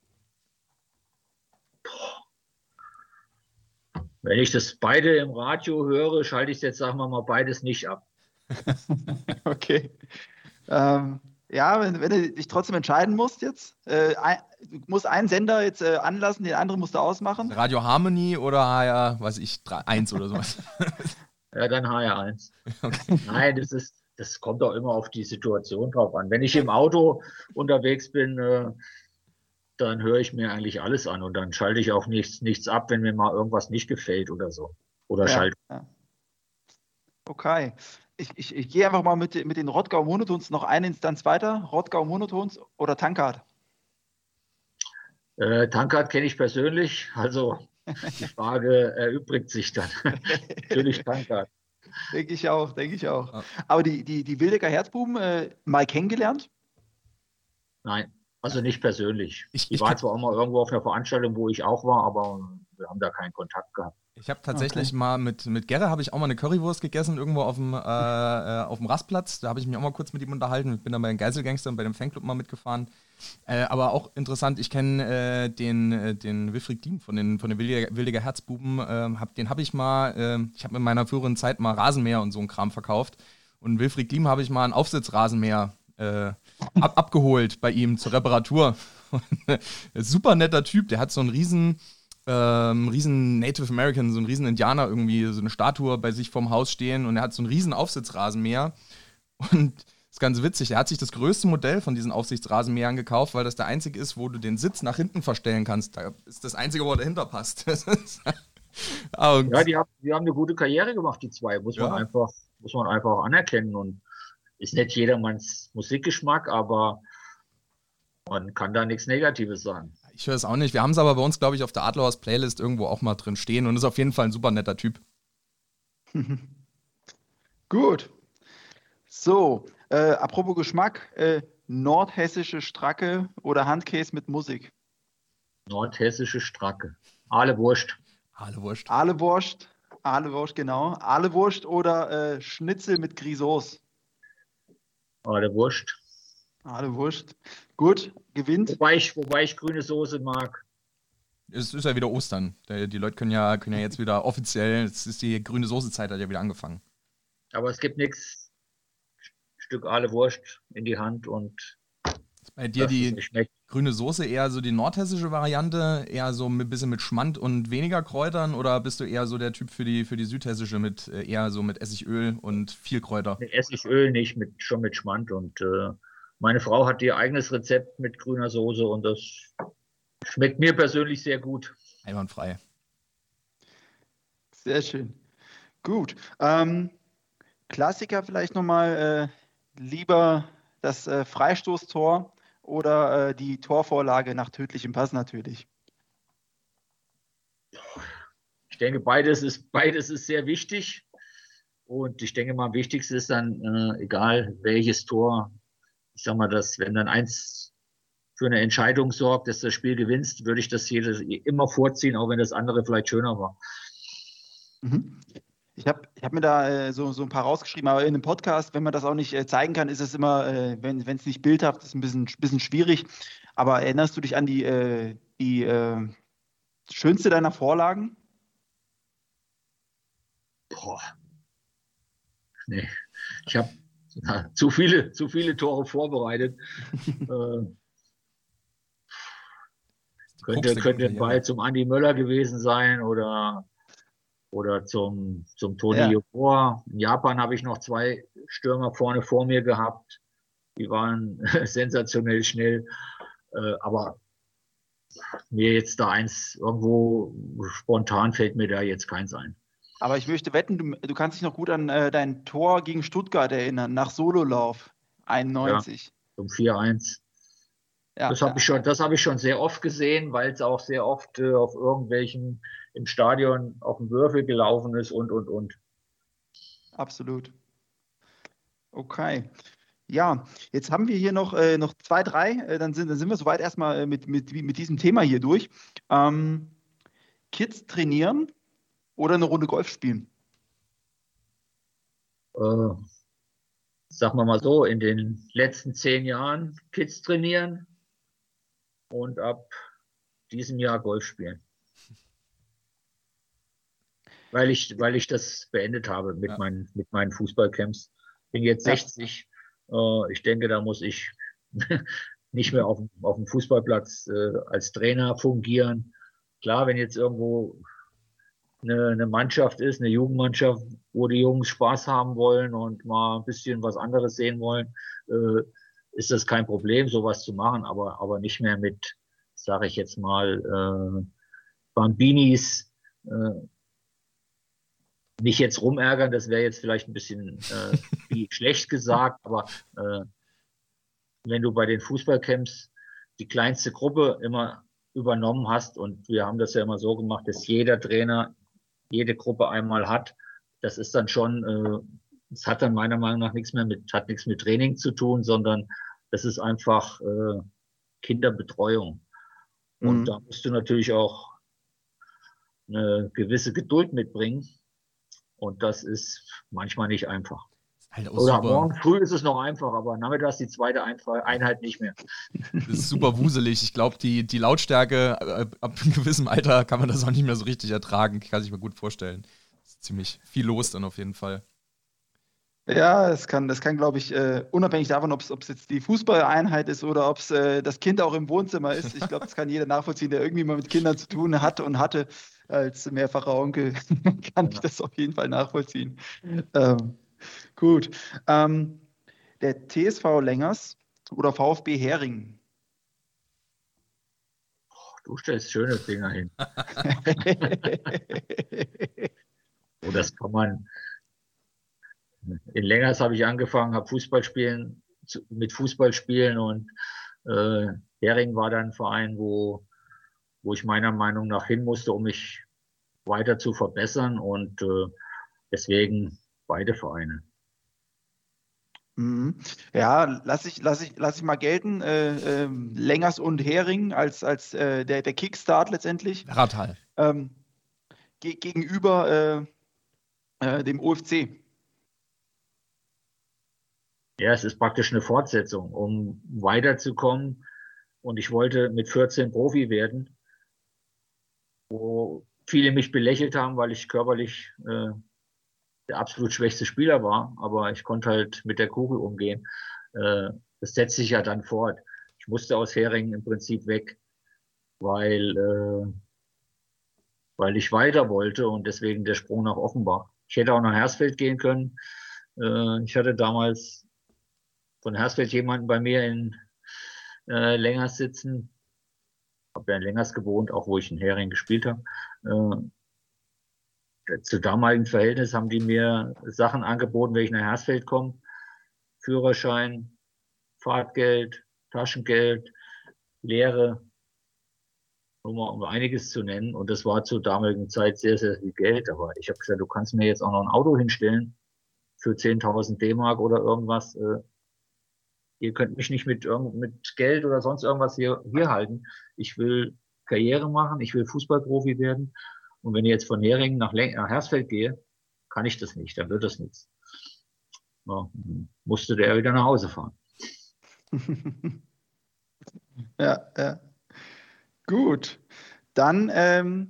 Wenn ich das beide im Radio höre, schalte ich jetzt, sagen wir mal, beides nicht ab. Okay. Ähm, ja, wenn, wenn du dich trotzdem entscheiden musst jetzt, äh, ein, du musst einen Sender jetzt äh, anlassen, den anderen musst du ausmachen. Radio Harmony oder H R, weiß ich, eins oder sowas. Ja, dann H R eins. Okay. Nein, das ist, das kommt auch immer auf die Situation drauf an. Wenn ich im Auto unterwegs bin, äh, dann höre ich mir eigentlich alles an und dann schalte ich auch nichts, nichts ab, wenn mir mal irgendwas nicht gefällt oder so. Oder ja, schalte. Ja. Okay. Ich, ich, ich gehe einfach mal mit, mit den Rottgau Monotons noch eine Instanz weiter. Rottgau Monotons oder Tankard? Äh, Tankard kenne ich persönlich, also die Frage erübrigt sich dann. Natürlich Tankard. Denke ich auch, denke ich auch. Aber die, die, die Wildecker Herzbuben äh, mal kennengelernt? Nein. Also nicht persönlich. Ich, Die ich, waren zwar auch mal irgendwo auf einer Veranstaltung, wo ich auch war, aber wir haben da keinen Kontakt gehabt. Ich habe tatsächlich Okay. mal mit, mit Gerre habe ich auch mal eine Currywurst gegessen, irgendwo auf dem, äh, äh, auf dem Rastplatz. Da habe ich mich auch mal kurz mit ihm unterhalten. Ich bin dann bei den Geiselgangstern, bei dem Fanclub mal mitgefahren. Äh, aber auch interessant, ich kenne äh, den, äh, den Wilfried Diem von den, von den Wildiger, Wildiger Herzbuben. Äh, hab, den habe ich mal, äh, ich habe in meiner früheren Zeit mal Rasenmäher und so einen Kram verkauft. Und Wilfried Diem habe ich mal einen Aufsitzrasenmäher äh, ab, abgeholt bei ihm zur Reparatur. Super netter Typ, der hat so einen riesen... Ähm, riesen Native American, so ein riesen Indianer irgendwie, so eine Statue bei sich vorm Haus stehen und er hat so einen riesen Aufsitzrasenmäher und das ist ganz witzig, er hat sich das größte Modell von diesen Aufsichtsrasenmähern gekauft, weil das der einzige ist, wo du den Sitz nach hinten verstellen kannst. Da ist das einzige, wo er dahinter passt. ah, Ja, die haben, die haben eine gute Karriere gemacht, die zwei, muss man Ja. einfach, muss man einfach anerkennen. Und ist nicht jedermanns Musikgeschmack, aber man kann da nichts Negatives sagen. Ich höre es auch nicht. Wir haben es aber bei uns, glaube ich, auf der Adlerhaus Playlist irgendwo auch mal drin stehen und ist auf jeden Fall ein super netter Typ. Gut. So, äh, apropos Geschmack, äh, nordhessische Stracke oder Handkäse mit Musik? Nordhessische Stracke. Aale Wurst. Alle wurscht. Ahlewurst, Ahlewurst, genau. Ahlewurst oder äh, Schnitzel mit Grisauce? Aale Wurst. Ahlewurst. Gut, gewinnt. Wobei ich, wobei ich grüne Soße mag. Es ist ja wieder Ostern. Die die Leute können ja, können ja jetzt wieder offiziell, es ist die grüne Soße-Zeit, hat ja wieder angefangen. Aber es gibt nichts. Stück Aale Wurst in die Hand und Bei dir das ist die nicht schmeckt. grüne Soße eher so die nordhessische Variante, eher so ein bisschen mit Schmand und weniger Kräutern oder bist du eher so der Typ für die, für die südhessische mit äh, eher so mit Essigöl und viel Kräuter? Mit Essigöl nicht, mit, schon mit Schmand. Und äh, meine Frau hat ihr eigenes Rezept mit grüner Soße und das schmeckt mir persönlich sehr gut. Einwandfrei. Sehr schön. Gut. Ähm, Klassiker vielleicht nochmal, äh, lieber das äh, Freistoßtor oder äh, die Torvorlage nach tödlichem Pass natürlich. Ich denke, beides ist, beides ist sehr wichtig. Und ich denke mal, am wichtigsten ist dann, äh, egal welches Tor, ich sag mal, dass, wenn dann eins für eine Entscheidung sorgt, dass das Spiel gewinnst, würde ich das jedes, immer vorziehen, auch wenn das andere vielleicht schöner war. Mhm. Ich habe ich hab mir da äh, so, so ein paar rausgeschrieben, aber in einem Podcast, wenn man das auch nicht äh, zeigen kann, ist es immer, äh, wenn es nicht bildhaft ist, ein bisschen, bisschen schwierig. Aber erinnerst du dich an die, äh, die äh, schönste deiner Vorlagen? Boah, nee, ich habe ja, zu viele, zu viele Tore vorbereitet. äh, könnte, könnte ein Ball zum Andi Möller gewesen sein oder, oder zum, zum Toni Ja. Jokor. In Japan habe ich noch zwei Stürmer vorne vor mir gehabt. Die waren sensationell schnell. Äh, aber mir jetzt da eins irgendwo spontan fällt mir da jetzt keins ein. Aber ich möchte wetten, du, du kannst dich noch gut an äh, dein Tor gegen Stuttgart erinnern, nach Sololauf einundneunzig. Zum vier eins. Ja, Das habe ich schon, das habe ich schon sehr oft gesehen, weil es auch sehr oft äh, auf irgendwelchen im Stadion auf dem Würfel gelaufen ist und, und, und. absolut. Okay. Ja, jetzt haben wir hier noch, äh, noch zwei, drei. Äh, dann, sind, dann sind wir soweit erstmal äh, mit, mit, mit diesem Thema hier durch. Ähm, Kids trainieren oder eine Runde Golf spielen? Äh, sagen wir mal so, in den letzten zehn Jahren Kids trainieren und ab diesem Jahr Golf spielen. Weil ich, weil ich das beendet habe mit, Ja. meinen, mit meinen Fußballcamps. Bin jetzt Ja. sechzig. Äh, ich denke, da muss ich nicht mehr auf, auf dem Fußballplatz äh, als Trainer fungieren. Klar, wenn jetzt irgendwo eine, eine Mannschaft ist, eine Jugendmannschaft, wo die Jungs Spaß haben wollen und mal ein bisschen was anderes sehen wollen, äh, ist das kein Problem, sowas zu machen, aber, aber nicht mehr mit, sage ich jetzt mal, äh, Bambinis, äh, nicht jetzt rumärgern, das wäre jetzt vielleicht ein bisschen äh, wie schlecht gesagt, aber äh, wenn du bei den Fußballcamps die kleinste Gruppe immer übernommen hast und wir haben das ja immer so gemacht, dass jeder Trainer jede Gruppe einmal hat, das ist dann schon, äh, das hat dann meiner Meinung nach nichts mehr mit, hat nichts mit Training zu tun, sondern das ist einfach äh, Kinderbetreuung. Und Mhm. da musst du natürlich auch eine gewisse Geduld mitbringen. Und das ist manchmal nicht einfach. Halt auch Oder super. morgen früh ist es noch einfach, aber nachmittags die zweite Einheit nicht mehr. Das ist super wuselig. Ich glaube, die, die Lautstärke äh, ab einem gewissen Alter kann man das auch nicht mehr so richtig ertragen. Kann sich mir gut vorstellen. Das ist ziemlich viel los dann auf jeden Fall. Ja, das kann, das kann, glaube ich, äh, unabhängig davon, ob es jetzt die Fußballeinheit ist oder ob es äh, das Kind auch im Wohnzimmer ist. Ich glaube, das kann jeder nachvollziehen, der irgendwie mal mit Kindern zu tun hatte und hatte. Als mehrfacher Onkel kann ich das auf jeden Fall nachvollziehen. Ähm, gut. Ähm, der T S V Lengers oder VfB Hering? Du stellst schöne Dinger hin. Oh, das kann man. In Lengers habe ich angefangen, habe Fußball spielen, mit Fußball spielen und äh, Hering war dann ein Verein, wo, wo ich meiner Meinung nach hin musste, um mich weiter zu verbessern und äh, deswegen beide Vereine. Mhm. Ja, lass ich, lass ich, lass ich mal gelten. Äh, äh, Lengers und Hering als, als äh, der, der Kickstart letztendlich. Rathal. Ähm, ge gegenüber äh, äh, dem O F C. Ja, es ist praktisch eine Fortsetzung, um weiterzukommen. Und ich wollte mit vierzehn Profi werden, wo viele mich belächelt haben, weil ich körperlich äh, der absolut schwächste Spieler war. Aber ich konnte halt mit der Kugel umgehen. Äh, das setzt sich ja dann fort. Ich musste aus Heringen im Prinzip weg, weil, äh, weil ich weiter wollte und deswegen der Sprung nach Offenbach. Ich hätte auch nach Hersfeld gehen können. Äh, ich hatte damals von Hersfeld jemanden bei mir in äh, Lengers sitzen. Ich habe ja in Lengers gewohnt, auch wo ich in Hering gespielt habe. Äh, zu damaligen Verhältnis haben die mir Sachen angeboten, wenn ich nach Hersfeld komme. Führerschein, Fahrtgeld, Taschengeld, Lehre, um, um einiges zu nennen. Und das war zur damaligen Zeit sehr, sehr viel Geld. Aber ich habe gesagt, du kannst mir jetzt auch noch ein Auto hinstellen für zehntausend D-Mark oder irgendwas. Äh, Ihr könnt mich nicht mit, mit Geld oder sonst irgendwas hier, hier halten. Ich will Karriere machen, ich will Fußballprofi werden. Und wenn ich jetzt von Heringen nach, nach Hersfeld gehe, kann ich das nicht, dann wird das nichts. Ja, musste der wieder nach Hause fahren. Ja, ja. Gut. Dann ähm,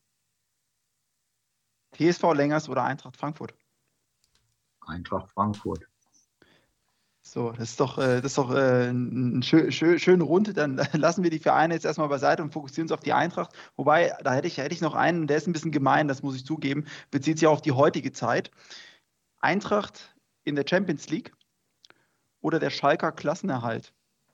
T S V Lengers oder Eintracht Frankfurt? Eintracht Frankfurt. So, das ist doch, äh, das ist doch äh, eine schö schö schöne Runde. Dann lassen wir die Vereine jetzt erstmal beiseite und fokussieren uns auf die Eintracht. Wobei, da hätte ich, hätte ich noch einen, der ist ein bisschen gemein, das muss ich zugeben, bezieht sich auch auf die heutige Zeit. Eintracht in der Champions League oder der Schalker Klassenerhalt?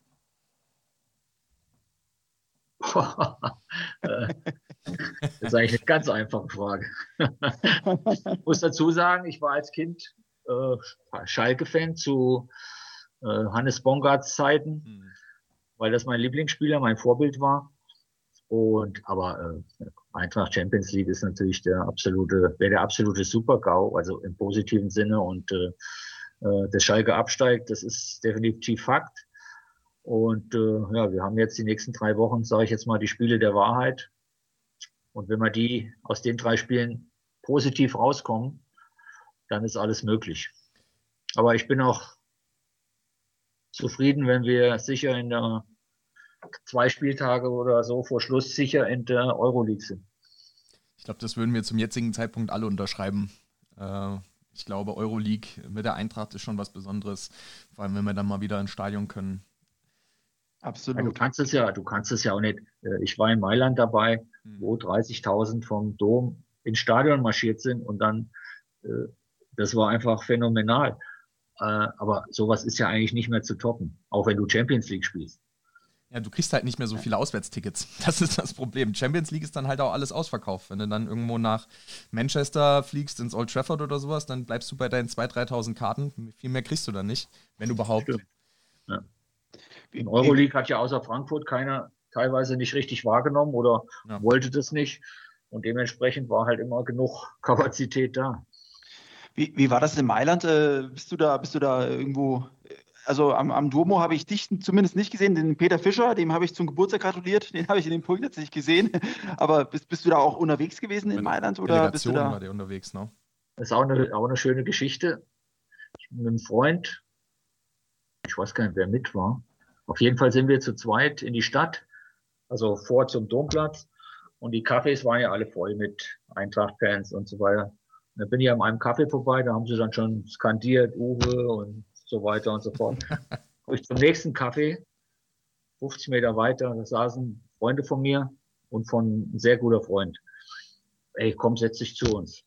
Das ist eigentlich eine ganz einfache Frage. Ich muss dazu sagen, ich war als Kind äh, Schalke-Fan zu äh, Hannes Bongarts Zeiten, hm. weil das mein Lieblingsspieler, mein Vorbild war. Und aber äh, Eintracht Champions League ist natürlich der absolute, wäre der absolute Super-GAU, also im positiven Sinne. Und äh, der Schalke absteigt, das ist definitiv Fakt. Und äh, ja, wir haben jetzt die nächsten drei Wochen, sage ich jetzt mal, die Spiele der Wahrheit. Und wenn wir die aus den drei Spielen positiv rauskommen, dann ist alles möglich. Aber ich bin auch zufrieden, wenn wir sicher in der zwei Spieltage oder so vor Schluss sicher in der Euroleague sind. Ich glaube, das würden wir zum jetzigen Zeitpunkt alle unterschreiben. Äh, ich glaube, Euroleague mit der Eintracht ist schon was Besonderes, vor allem wenn wir dann mal wieder ins Stadion können. Absolut. Ja, du kannst es ja, du kannst es ja auch nicht. Ich war in Mailand dabei, hm. wo dreißigtausend vom Dom ins Stadion marschiert sind und dann, das war einfach phänomenal. Aber sowas ist ja eigentlich nicht mehr zu toppen, auch wenn du Champions League spielst. Ja, du kriegst halt nicht mehr so viele Auswärtstickets. Das ist das Problem. Champions League ist dann halt auch alles ausverkauft. Wenn du dann irgendwo nach Manchester fliegst, ins Old Trafford oder sowas, dann bleibst du bei deinen zweitausend, dreitausend Karten. Viel mehr kriegst du dann nicht, wenn überhaupt. Ja. In Euroleague hat ja außer Frankfurt keiner teilweise nicht richtig wahrgenommen oder ja. wollte das nicht. Und dementsprechend war halt immer genug Kapazität da. Wie, wie war das in Mailand? Äh, bist du da, bist du da irgendwo also am, am Duomo habe ich dich zumindest nicht gesehen, den Peter Fischer, dem habe ich zum Geburtstag gratuliert, den habe ich in dem Punkt jetzt nicht gesehen. Aber bist, bist du da auch unterwegs gewesen in Mailand oder bist du da? War der unterwegs, ne? Das ist auch eine, auch eine schöne Geschichte. Ich bin mit einem Freund, ich weiß gar nicht, wer mit war. Auf jeden Fall sind wir zu zweit in die Stadt, also vor zum Domplatz. Und die Cafés waren ja alle voll mit Eintracht-Fans und so weiter. Und dann bin ich an einem Café vorbei, da haben sie dann schon skandiert, Uwe und so weiter und so fort. Komme ich zum nächsten Café, fünfzig Meter weiter, da saßen Freunde von mir und von ein sehr guter Freund. Ey, komm, setz dich zu uns.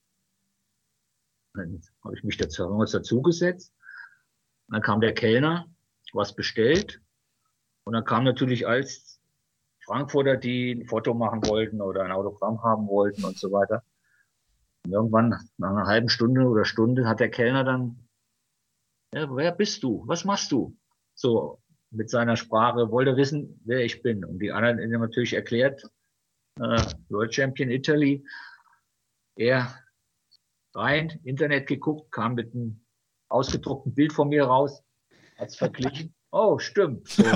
Dann habe ich mich dazu, haben wir uns dazu gesetzt. Und dann kam der Kellner, was bestellt. Und dann kam natürlich als Frankfurter, die ein Foto machen wollten oder ein Autogramm haben wollten und so weiter. Und irgendwann, nach einer halben Stunde oder Stunde, hat der Kellner dann, ja, wer bist du? Was machst du? So, mit seiner Sprache, wollte wissen, wer ich bin. Und die anderen haben natürlich erklärt, äh, World Champion Italy. Er rein, Internet geguckt, kam mit einem ausgedruckten Bild von mir raus, hat's verglichen. Oh, stimmt. So.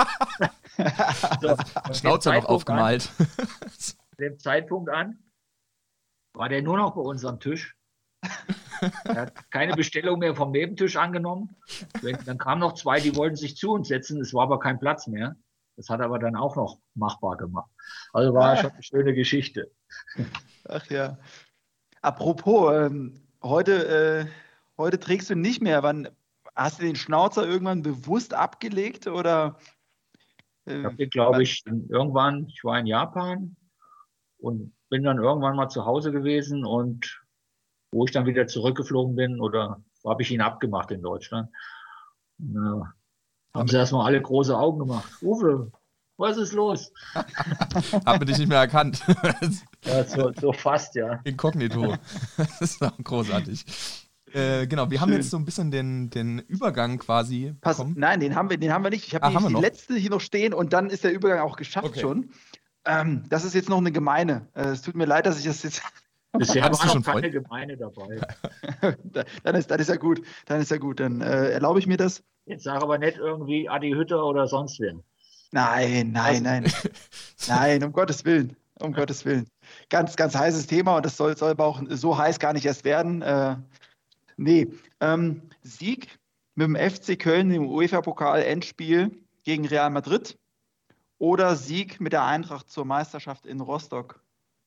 So, Schnauze noch aufgemalt. An, dem Zeitpunkt an war der nur noch bei uns am Tisch. Er hat keine Bestellung mehr vom Nebentisch angenommen. Dann kamen noch zwei, die wollten sich zu uns setzen. Es war aber kein Platz mehr. Das hat aber dann auch noch machbar gemacht. Also war ah. schon eine schöne Geschichte. Ach ja. Apropos, ähm, heute, äh, heute trägst du nicht mehr. Wann hast du den Schnauzer irgendwann bewusst abgelegt oder? Äh, ich habe, glaube ich, irgendwann, ich war in Japan und bin dann irgendwann mal zu Hause gewesen und wo ich dann wieder zurückgeflogen bin oder habe ich ihn abgemacht in Deutschland. Und, äh, haben sie erstmal alle große Augen gemacht. Uwe, was ist los? Haben wir dich nicht mehr erkannt. Ja, so, so fast, ja. Inkognito. Das ist auch großartig. Äh, genau, wir Schön. haben jetzt so ein bisschen den, den Übergang quasi Pass, bekommen. Nein, den haben wir, den haben wir nicht. Ich habe ah, die letzte hier noch stehen und dann ist der Übergang auch geschafft okay. schon. Ähm, das ist jetzt noch eine Gemeine. Äh, es tut mir leid, dass ich das jetzt... Bisher war noch keine Gemeine dabei. dann, ist, dann ist ja gut. Dann ist ja gut. Dann äh, erlaube ich mir das. Jetzt sag aber nicht irgendwie Adi Hütter oder sonst wer. Nein, nein, also, nein. Nein, um Gottes Willen. Um Gottes Willen. Ganz, ganz heißes Thema und das soll, soll aber auch so heiß gar nicht erst werden. Äh, nee. Ähm, Sieg mit dem F C Köln im UEFA-Pokal-Endspiel gegen Real Madrid oder Sieg mit der Eintracht zur Meisterschaft in Rostock?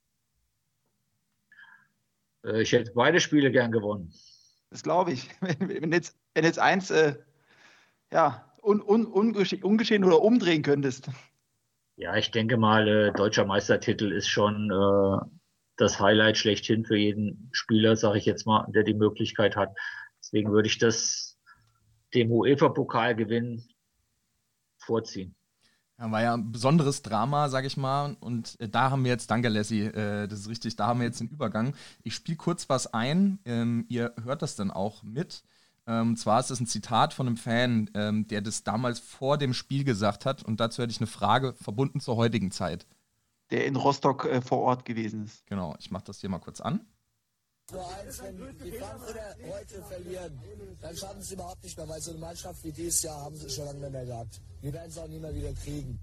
Ich hätte beide Spiele gern gewonnen. Das glaube ich. Wenn jetzt, wenn jetzt eins äh, ja, un, un, ungesche- ungeschehen oder umdrehen könntest. Ja, ich denke mal, äh, deutscher Meistertitel ist schon äh, das Highlight schlechthin für jeden Spieler, sage ich jetzt mal, der die Möglichkeit hat. Deswegen würde ich das dem UEFA-Pokalgewinn vorziehen. Ja, war ja ein besonderes Drama, sag ich mal. Und äh, da haben wir jetzt, danke Lassie, äh, das ist richtig, da haben wir jetzt den Übergang. Ich spiele kurz was ein, ähm, ihr hört das dann auch mit. Ähm, zwar ist das ein Zitat von einem Fan, ähm, der das damals vor dem Spiel gesagt hat. Und dazu hätte ich eine Frage verbunden zur heutigen Zeit. Der in Rostock äh, vor Ort gewesen ist. Genau, ich mache das hier mal kurz an. Nur eins, wenn die Frankfurter heute verlieren, dann schaffen sie es überhaupt nicht mehr, weil so eine Mannschaft wie dieses Jahr haben sie schon lange nicht mehr gehabt. Wir werden es auch nie mehr wieder kriegen.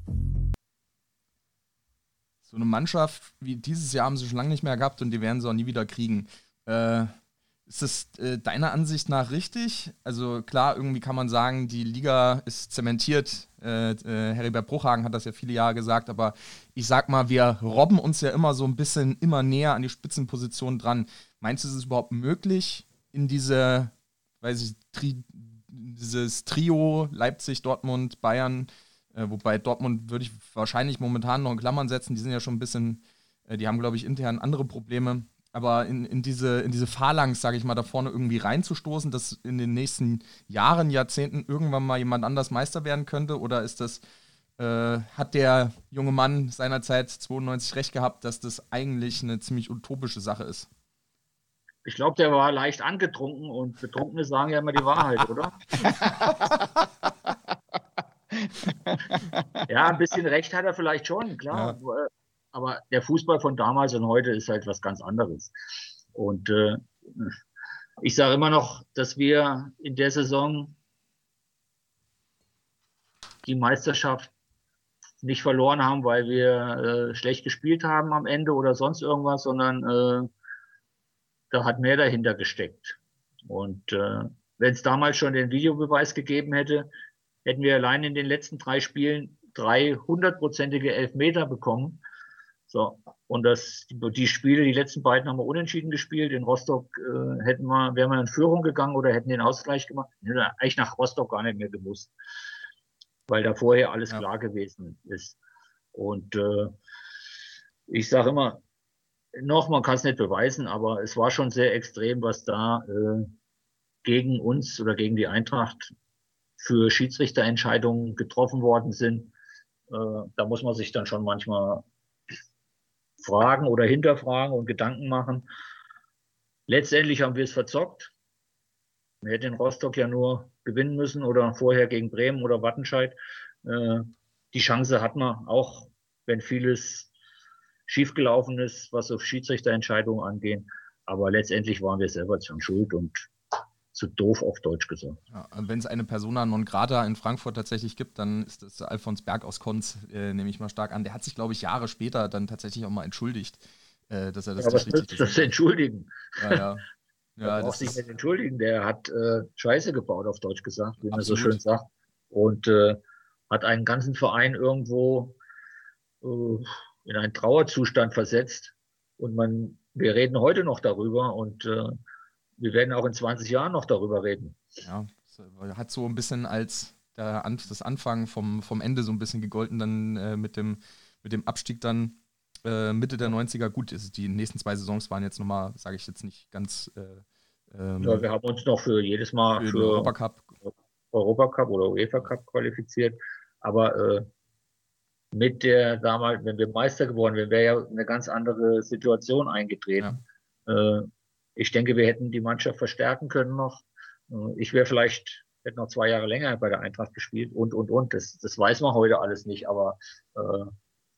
So eine Mannschaft wie dieses Jahr haben sie schon lange nicht mehr gehabt und die werden sie auch nie wieder kriegen. Äh, ist das äh, deiner Ansicht nach richtig? Also klar, irgendwie kann man sagen, die Liga ist zementiert. Äh, äh, Heribert Bruchhagen hat das ja viele Jahre gesagt, aber ich sag mal, wir robben uns ja immer so ein bisschen immer näher an die Spitzenposition dran. Meinst du, ist es überhaupt möglich, in diese, weiß ich, tri- dieses Trio Leipzig, Dortmund, Bayern, äh, wobei Dortmund würde ich wahrscheinlich momentan noch in Klammern setzen, die sind ja schon ein bisschen, äh, die haben, glaube ich, intern andere Probleme, aber in, in diese, in diese Phalanx, sage ich mal, da vorne irgendwie reinzustoßen, dass in den nächsten Jahren, Jahrzehnten irgendwann mal jemand anders Meister werden könnte, oder ist das, äh, hat der junge Mann seinerzeit zweiundneunzig recht gehabt, dass das eigentlich eine ziemlich utopische Sache ist? Ich glaube, der war leicht angetrunken und Betrunkene sagen ja immer die Wahrheit, oder? Ja, ein bisschen recht hat er vielleicht schon, klar. Ja. Aber der Fußball von damals und heute ist halt was ganz anderes. Und äh, ich sage immer noch, dass wir in der Saison die Meisterschaft nicht verloren haben, weil wir äh, schlecht gespielt haben am Ende oder sonst irgendwas, sondern äh, da hat mehr dahinter gesteckt. Und äh, wenn es damals schon den Videobeweis gegeben hätte, hätten wir allein in den letzten drei Spielen drei hundertprozentige Elfmeter bekommen. So, und das, die Spiele, die letzten beiden haben wir unentschieden gespielt. In Rostock äh, hätten wir, wären wir in Führung gegangen oder hätten den Ausgleich gemacht. Hätten wir eigentlich nach Rostock gar nicht mehr gemusst, weil da vorher alles ja. klar gewesen ist. Und äh, ich sage immer, noch, man kann es nicht beweisen, aber es war schon sehr extrem, was da äh, gegen uns oder gegen die Eintracht für Schiedsrichterentscheidungen getroffen worden sind. Äh, da muss man sich dann schon manchmal fragen oder hinterfragen und Gedanken machen. Letztendlich haben wir es verzockt. Wir hätten in Rostock ja nur gewinnen müssen oder vorher gegen Bremen oder Wattenscheid. Äh, die Chance hat man, auch wenn vieles schiefgelaufen ist, was auf Schiedsrichterentscheidungen angeht. Aber letztendlich waren wir selber zu schuld und zu doof, auf Deutsch gesagt. Ja, wenn es eine Persona non grata in Frankfurt tatsächlich gibt, dann ist das Alfons Berg aus Konz, äh, nehme ich mal stark an. Der hat sich, glaube ich, Jahre später dann tatsächlich auch mal entschuldigt, äh, dass er das ja, nicht richtig ist. Das entschuldigen. Ja, ja. Ja, braucht sich nicht entschuldigen. Der hat äh, Scheiße gebaut, auf Deutsch gesagt, wie man so schön sagt. Und äh, hat einen ganzen Verein irgendwo äh, in einen Trauerzustand versetzt. Und man, wir reden heute noch darüber und äh, wir werden auch in zwanzig Jahren noch darüber reden. Ja, hat so ein bisschen als der, das Anfang vom, vom Ende so ein bisschen gegolten, dann äh, mit, dem, mit dem Abstieg dann äh, Mitte der neunziger. Gut, ist, die nächsten zwei Saisons waren jetzt nochmal, sage ich jetzt nicht ganz... Äh, ähm, ja, wir haben uns noch für jedes Mal für, für Europacup. Europacup oder UEFA Cup qualifiziert. Aber äh, mit der damals, wenn wir Meister geworden wären, wäre ja eine ganz andere Situation eingetreten. Ja. Äh, Ich denke, wir hätten die Mannschaft verstärken können noch. Ich wäre vielleicht, hätte noch zwei Jahre länger bei der Eintracht gespielt und, und, und. Das, das weiß man heute alles nicht, aber äh,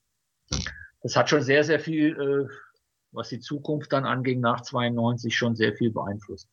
das hat schon sehr, sehr viel, äh, was die Zukunft dann anging, nach zweiundneunzig schon sehr viel beeinflusst.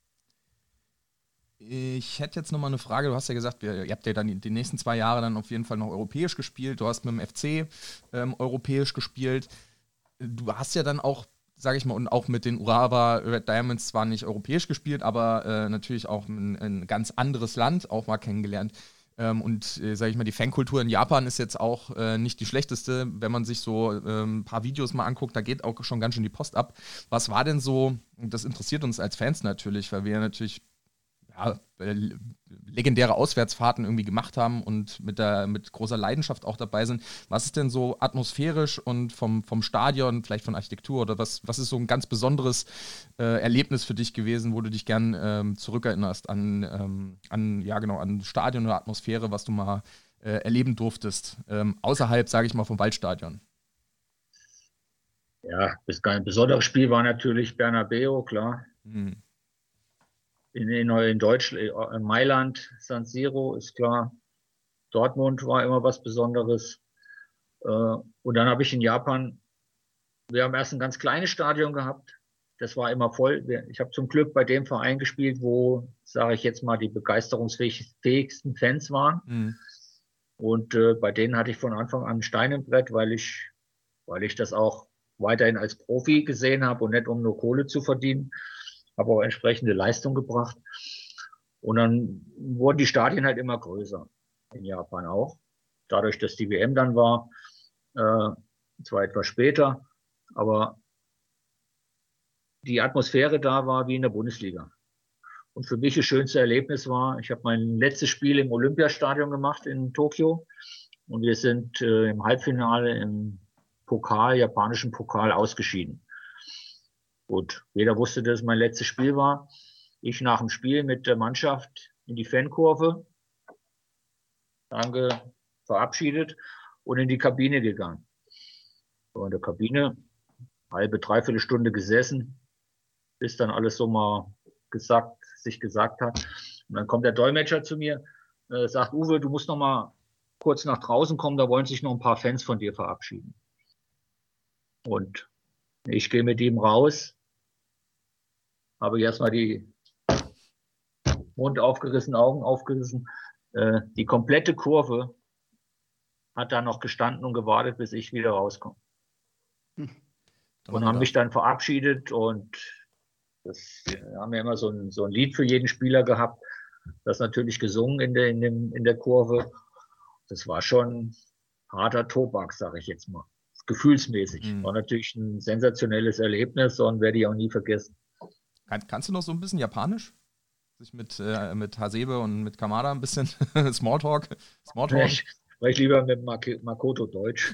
Ich hätte jetzt nochmal eine Frage. Du hast ja gesagt, ihr, ihr habt ja dann die, die nächsten zwei Jahre dann auf jeden Fall noch europäisch gespielt. Du hast mit dem F C ähm, europäisch gespielt. Du hast ja dann auch, sage ich mal, und auch mit den Urawa Red Diamonds zwar nicht europäisch gespielt, aber äh, natürlich auch ein, ein ganz anderes Land auch mal kennengelernt. Ähm, und, äh, sage ich mal, die Fankultur in Japan ist jetzt auch äh, nicht die schlechteste, wenn man sich so äh, ein paar Videos mal anguckt, da geht auch schon ganz schön die Post ab. Was war denn so, das interessiert uns als Fans natürlich, weil wir ja natürlich ja, legendäre Auswärtsfahrten irgendwie gemacht haben und mit, der, mit großer Leidenschaft auch dabei sind. Was ist denn so atmosphärisch und vom, vom Stadion, vielleicht von Architektur oder was, was ist so ein ganz besonderes äh, Erlebnis für dich gewesen, wo du dich gern ähm, zurückerinnerst an, ähm, an, ja genau, an Stadion oder Atmosphäre, was du mal äh, erleben durftest, ähm, außerhalb, sage ich mal, vom Waldstadion? Ja, das ein besonderes Spiel war natürlich Bernabeu, klar. Mhm. In, in, in Deutschland, in Mailand, San Siro, ist klar. Dortmund war immer was Besonderes. Äh, und dann habe ich in Japan, wir haben erst ein ganz kleines Stadion gehabt. Das war immer voll. Ich habe zum Glück bei dem Verein gespielt, wo, sage ich jetzt mal, die begeisterungsfähigsten Fans waren. Mhm. Und äh, bei denen hatte ich von Anfang an ein Stein im Brett, weil ich, weil ich das auch weiterhin als Profi gesehen habe und nicht um nur Kohle zu verdienen. Habe auch entsprechende Leistung gebracht. Und dann wurden die Stadien halt immer größer. In Japan auch. Dadurch, dass die W M dann war, äh, zwar etwas später, aber die Atmosphäre da war wie in der Bundesliga. Und für mich das schönste Erlebnis war, ich habe mein letztes Spiel im Olympiastadion gemacht in Tokio. Und wir sind äh, im Halbfinale im Pokal, japanischen Pokal, ausgeschieden. Gut, jeder wusste, dass es mein letztes Spiel war. Ich nach dem Spiel mit der Mannschaft in die Fankurve, danke, verabschiedet und in die Kabine gegangen. So in der Kabine, halbe, dreiviertel Stunde gesessen, bis dann alles so mal gesagt, sich gesagt hat. Und dann kommt der Dolmetscher zu mir, äh, sagt, Uwe, du musst noch mal kurz nach draußen kommen, da wollen sich noch ein paar Fans von dir verabschieden. Und ich gehe mit ihm raus, habe ich erstmal die Mund aufgerissen, Augen aufgerissen, äh, die komplette Kurve hat da noch gestanden und gewartet, bis ich wieder rauskomme. Hm. Und haben mich dann verabschiedet und das, wir haben ja immer so ein, so ein Lied für jeden Spieler gehabt, das natürlich gesungen in der, in dem, in der Kurve. Das war schon harter Tobak, sage ich jetzt mal. Gefühlsmäßig. Mhm. War natürlich ein sensationelles Erlebnis und werde ich auch nie vergessen. Kann, kannst du noch so ein bisschen Japanisch? Sich mit, äh, mit Hasebe und mit Kamada ein bisschen Smalltalk? Smalltalk? Ich spreche lieber mit Mak- Makoto Deutsch.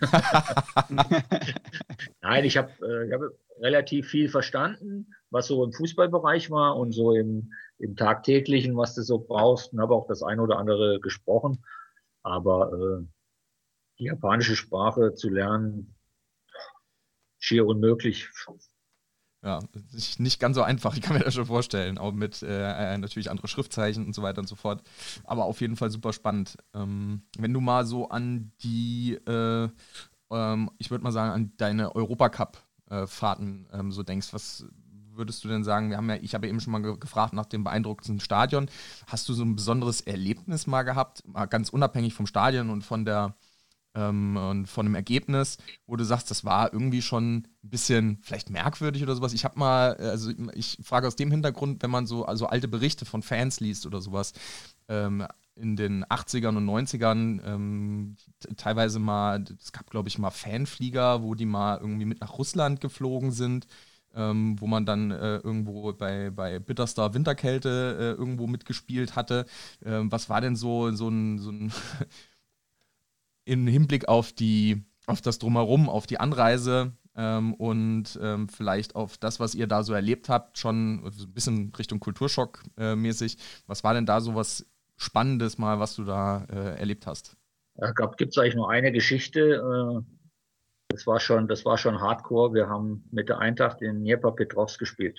Nein, ich habe äh, ich hab relativ viel verstanden, was so im Fußballbereich war und so im, im Tagtäglichen, was du so brauchst. Und habe auch das eine oder andere gesprochen. Aber äh, die japanische Sprache zu lernen, schier unmöglich. Ja, nicht ganz so einfach, ich kann mir das schon vorstellen, auch mit äh, natürlich andere Schriftzeichen und so weiter und so fort, aber auf jeden Fall super spannend. Ähm, wenn du mal so an die, äh, ähm, ich würde mal sagen, an deine Europacup-Fahrten ähm, so denkst, was würdest du denn sagen, wir haben ja, ich habe ja eben schon mal ge- gefragt nach dem beeindruckendsten Stadion, hast du so ein besonderes Erlebnis mal gehabt, mal ganz unabhängig vom Stadion und von der Ähm, und von einem Ergebnis, wo du sagst, das war irgendwie schon ein bisschen vielleicht merkwürdig oder sowas. Ich habe mal, also ich frage aus dem Hintergrund, wenn man so also alte Berichte von Fans liest oder sowas, ähm, in den achtzigern und neunzigern ähm, t- teilweise mal, es gab glaube ich mal Fanflieger, wo die mal irgendwie mit nach Russland geflogen sind, ähm, wo man dann äh, irgendwo bei, bei Bitterstar Winterkälte äh, irgendwo mitgespielt hatte. Ähm, was war denn so, so ein, so ein im Hinblick auf die, auf das Drumherum, auf die Anreise ähm, und ähm, vielleicht auf das, was ihr da so erlebt habt, schon so ein bisschen Richtung Kulturschock äh, mäßig. Was war denn da so was Spannendes mal, was du da äh, erlebt hast? Da gibt es eigentlich nur eine Geschichte. Äh, das war schon, das war schon Hardcore. Wir haben mit der Eintracht in Dnipropetrovsk gespielt.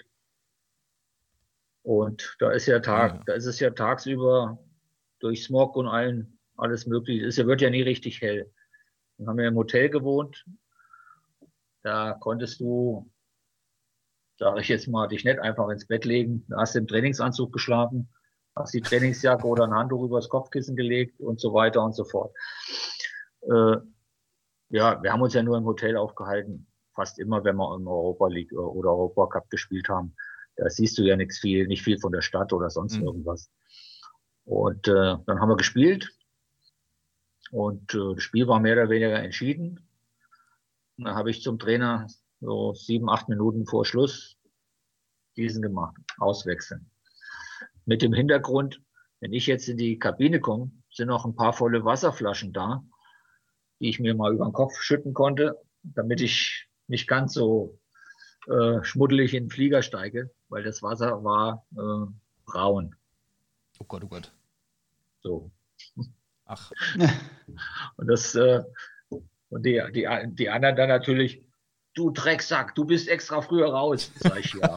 Und da ist ja Tag, ah, ja. da ist es ja tagsüber durch Smog und allen alles mögliche. Es wird ja nie richtig hell. Dann haben wir im Hotel gewohnt. Da konntest du, sage ich jetzt mal, dich nicht einfach ins Bett legen. Da hast du im Trainingsanzug geschlafen, hast die Trainingsjacke oder ein Handtuch übers Kopfkissen gelegt und so weiter und so fort. Äh, ja, wir haben uns ja nur im Hotel aufgehalten. Fast immer, wenn wir im Europa League oder Europacup gespielt haben. Da siehst du ja nichts viel, nicht viel von der Stadt oder sonst mhm. irgendwas. Und äh, dann haben wir gespielt. Und äh, das Spiel war mehr oder weniger entschieden. Und dann habe ich zum Trainer so sieben, acht Minuten vor Schluss diesen gemacht, auswechseln. Mit dem Hintergrund, wenn ich jetzt in die Kabine komme, sind noch ein paar volle Wasserflaschen da, die ich mir mal über den Kopf schütten konnte, damit ich nicht ganz so äh, schmuddelig in den Flieger steige, weil das Wasser war äh, braun. Oh Gott, oh Gott. So. Ach. Und das, äh, und die, die, die anderen dann natürlich, du Drecksack, du bist extra früher raus. Sag ich, ja.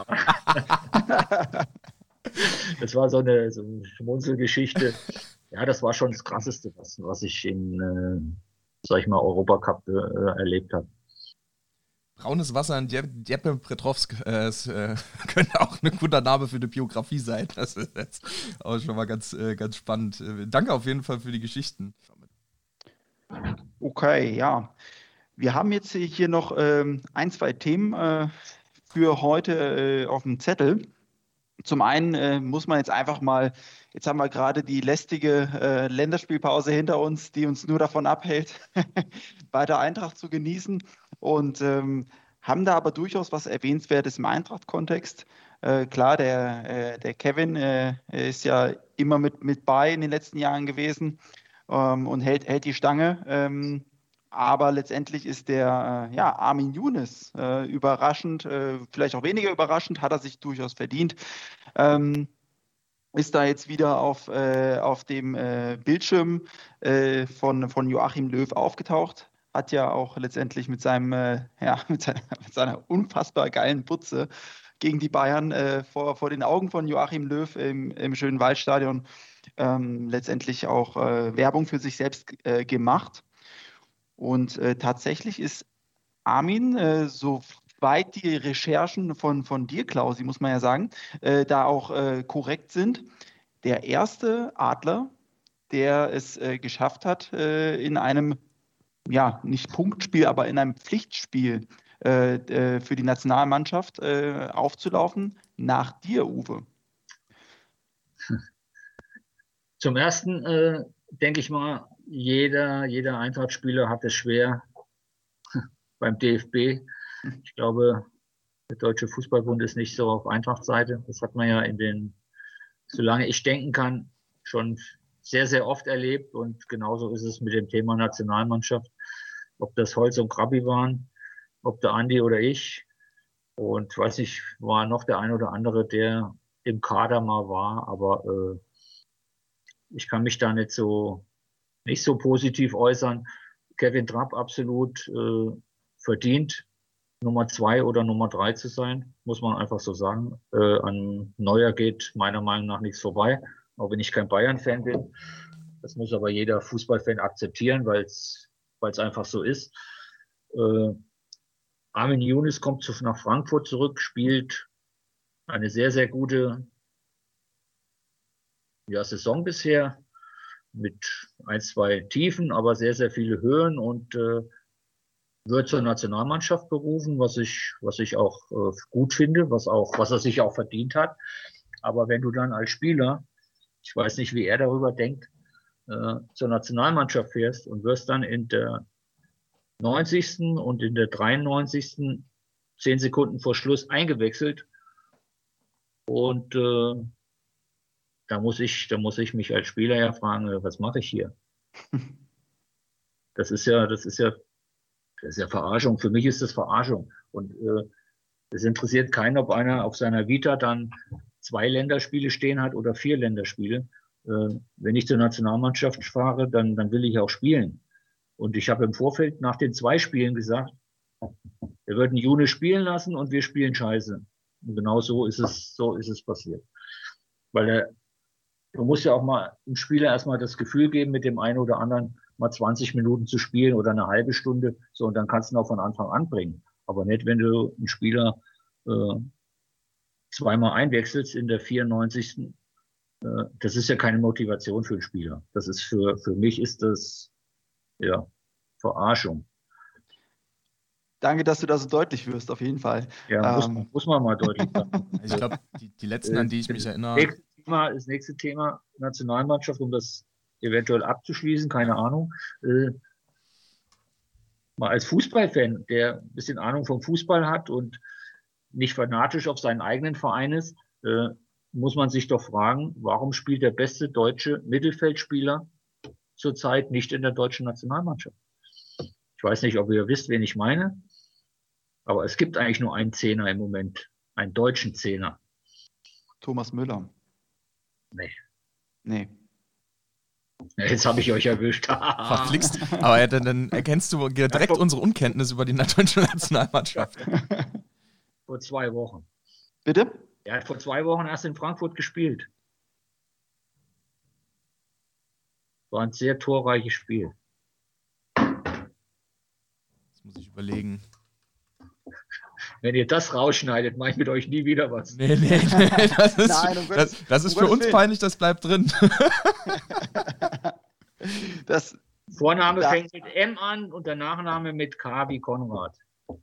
Das war so eine, so eine Schmunzelgeschichte. Ja, das war schon das Krasseste, was, was ich in, äh, sag ich mal, Europacup äh, erlebt habe. Braunes Wasser in Dnipropetrovsk äh, äh, könnte auch ein guter Name für eine Biografie sein. Das ist jetzt auch schon mal ganz, äh, ganz spannend. Äh, danke auf jeden Fall für die Geschichten. Okay, ja. Wir haben jetzt hier noch ähm, ein, zwei Themen äh, für heute äh, auf dem Zettel. Zum einen äh, muss man jetzt einfach mal, jetzt haben wir gerade die lästige äh, Länderspielpause hinter uns, die uns nur davon abhält, bei der Eintracht zu genießen und ähm, haben da aber durchaus was Erwähnenswertes im Eintracht-Kontext. Äh, klar, der, äh, der Kevin äh, ist ja immer mit, mit bei in den letzten Jahren gewesen ähm, und hält, hält die Stange. Ähm, Aber letztendlich ist der äh, ja, Armin Younes äh, überraschend, äh, vielleicht auch weniger überraschend, hat er sich durchaus verdient. Ähm, ist da jetzt wieder auf, äh, auf dem äh, Bildschirm äh, von, von Joachim Löw aufgetaucht. Hat ja auch letztendlich mit, seinem, äh, ja, mit, seiner, mit seiner unfassbar geilen Butze gegen die Bayern äh, vor, vor den Augen von Joachim Löw im, im schönen Waldstadion ähm, letztendlich auch äh, Werbung für sich selbst äh, gemacht. Und äh, tatsächlich ist Armin, äh, soweit die Recherchen von, von dir, Klausi, muss man ja sagen, äh, da auch äh, korrekt sind, der erste Adler, der es äh, geschafft hat, äh, in einem, ja, nicht Punktspiel, aber in einem Pflichtspiel äh, äh, für die Nationalmannschaft äh, aufzulaufen, nach dir, Uwe? Zum Ersten äh, denke ich mal, jeder, jeder Eintracht-Spieler hat es schwer beim D F B. Ich glaube, der Deutsche Fußballbund ist nicht so auf Eintracht-Seite. Das hat man ja in den, solange ich denken kann, schon sehr, sehr oft erlebt. Und genauso ist es mit dem Thema Nationalmannschaft. Ob das Holz und Krabi waren, ob der Andi oder ich. Und weiß nicht, war noch der ein oder andere, der im Kader mal war. Aber äh, ich kann mich da nicht so, nicht so positiv äußern. Kevin Trapp absolut äh, verdient, Nummer zwei oder Nummer drei zu sein, muss man einfach so sagen. Äh, an Neuer geht meiner Meinung nach nichts vorbei, auch wenn ich kein Bayern-Fan bin. Das muss aber jeder Fußballfan akzeptieren, weil es einfach so ist. Äh, Armin Younes kommt zu, nach Frankfurt zurück, spielt eine sehr, sehr gute ja, Saison bisher mit ein, zwei Tiefen, aber sehr, sehr viele Höhen und äh, wird zur Nationalmannschaft berufen, was ich, was ich auch äh, gut finde, was auch, was er sich auch verdient hat. Aber wenn du dann als Spieler, ich weiß nicht, wie er darüber denkt, äh, zur Nationalmannschaft fährst und wirst dann in der neunzigsten und in der dreiundneunzigsten zehn Sekunden vor Schluss eingewechselt und äh, da muss ich, da muss ich mich als Spieler ja fragen, was mache ich hier? Das ist ja, das ist ja Das ist ja Verarschung. Für mich ist das Verarschung. Und äh, es interessiert keinen, ob einer auf seiner Vita dann zwei Länderspiele stehen hat oder vier Länderspiele. Äh, wenn ich zur Nationalmannschaft fahre, dann, dann will ich auch spielen. Und ich habe im Vorfeld nach den zwei Spielen gesagt, wir würden Younes spielen lassen und wir spielen scheiße. Und genau so ist es, so ist es passiert. Weil er, du musst ja auch mal dem Spieler erstmal das Gefühl geben, mit dem einen oder anderen mal zwanzig Minuten zu spielen oder eine halbe Stunde, so, und dann kannst du ihn auch von Anfang an bringen. Aber nicht, wenn du einen Spieler äh, zweimal einwechselst in der vierundneunzigsten Äh, das ist ja keine Motivation für einen Spieler. Das ist für, für mich ist das, ja, Verarschung. Danke, dass du da so deutlich wirst, auf jeden Fall. Ja, muss, Ähm, man, muss man mal deutlich sagen. Ich glaube, die, die letzten, an die ich mich erinnere. Nächste Thema, das nächste Thema, Nationalmannschaft, um das eventuell abzuschließen, keine Ahnung. Äh, mal als Fußballfan, der ein bisschen Ahnung vom Fußball hat und nicht fanatisch auf seinen eigenen Verein ist, äh, muss man sich doch fragen, warum spielt der beste deutsche Mittelfeldspieler zurzeit nicht in der deutschen Nationalmannschaft? Ich weiß nicht, ob ihr wisst, wen ich meine, aber es gibt eigentlich nur einen Zehner im Moment, einen deutschen Zehner. Thomas Müller. Nee. Nee. Jetzt habe ich euch erwischt. Verflixt. Aber ja, dann, dann erkennst du direkt unsere Unkenntnis über die deutsche Nationalmannschaft. Vor zwei Wochen. Bitte? Er hat vor zwei Wochen erst in Frankfurt gespielt. War ein sehr torreiches Spiel. Das muss ich überlegen. Wenn ihr das rausschneidet, mache ich mit euch nie wieder was. Nee, nee, nee. Das ist, Nein, um das, das ist um für Gottes uns Willen. peinlich, das bleibt drin. Das, Vorname Da- fängt mit M an und der Nachname mit K wie Konrad.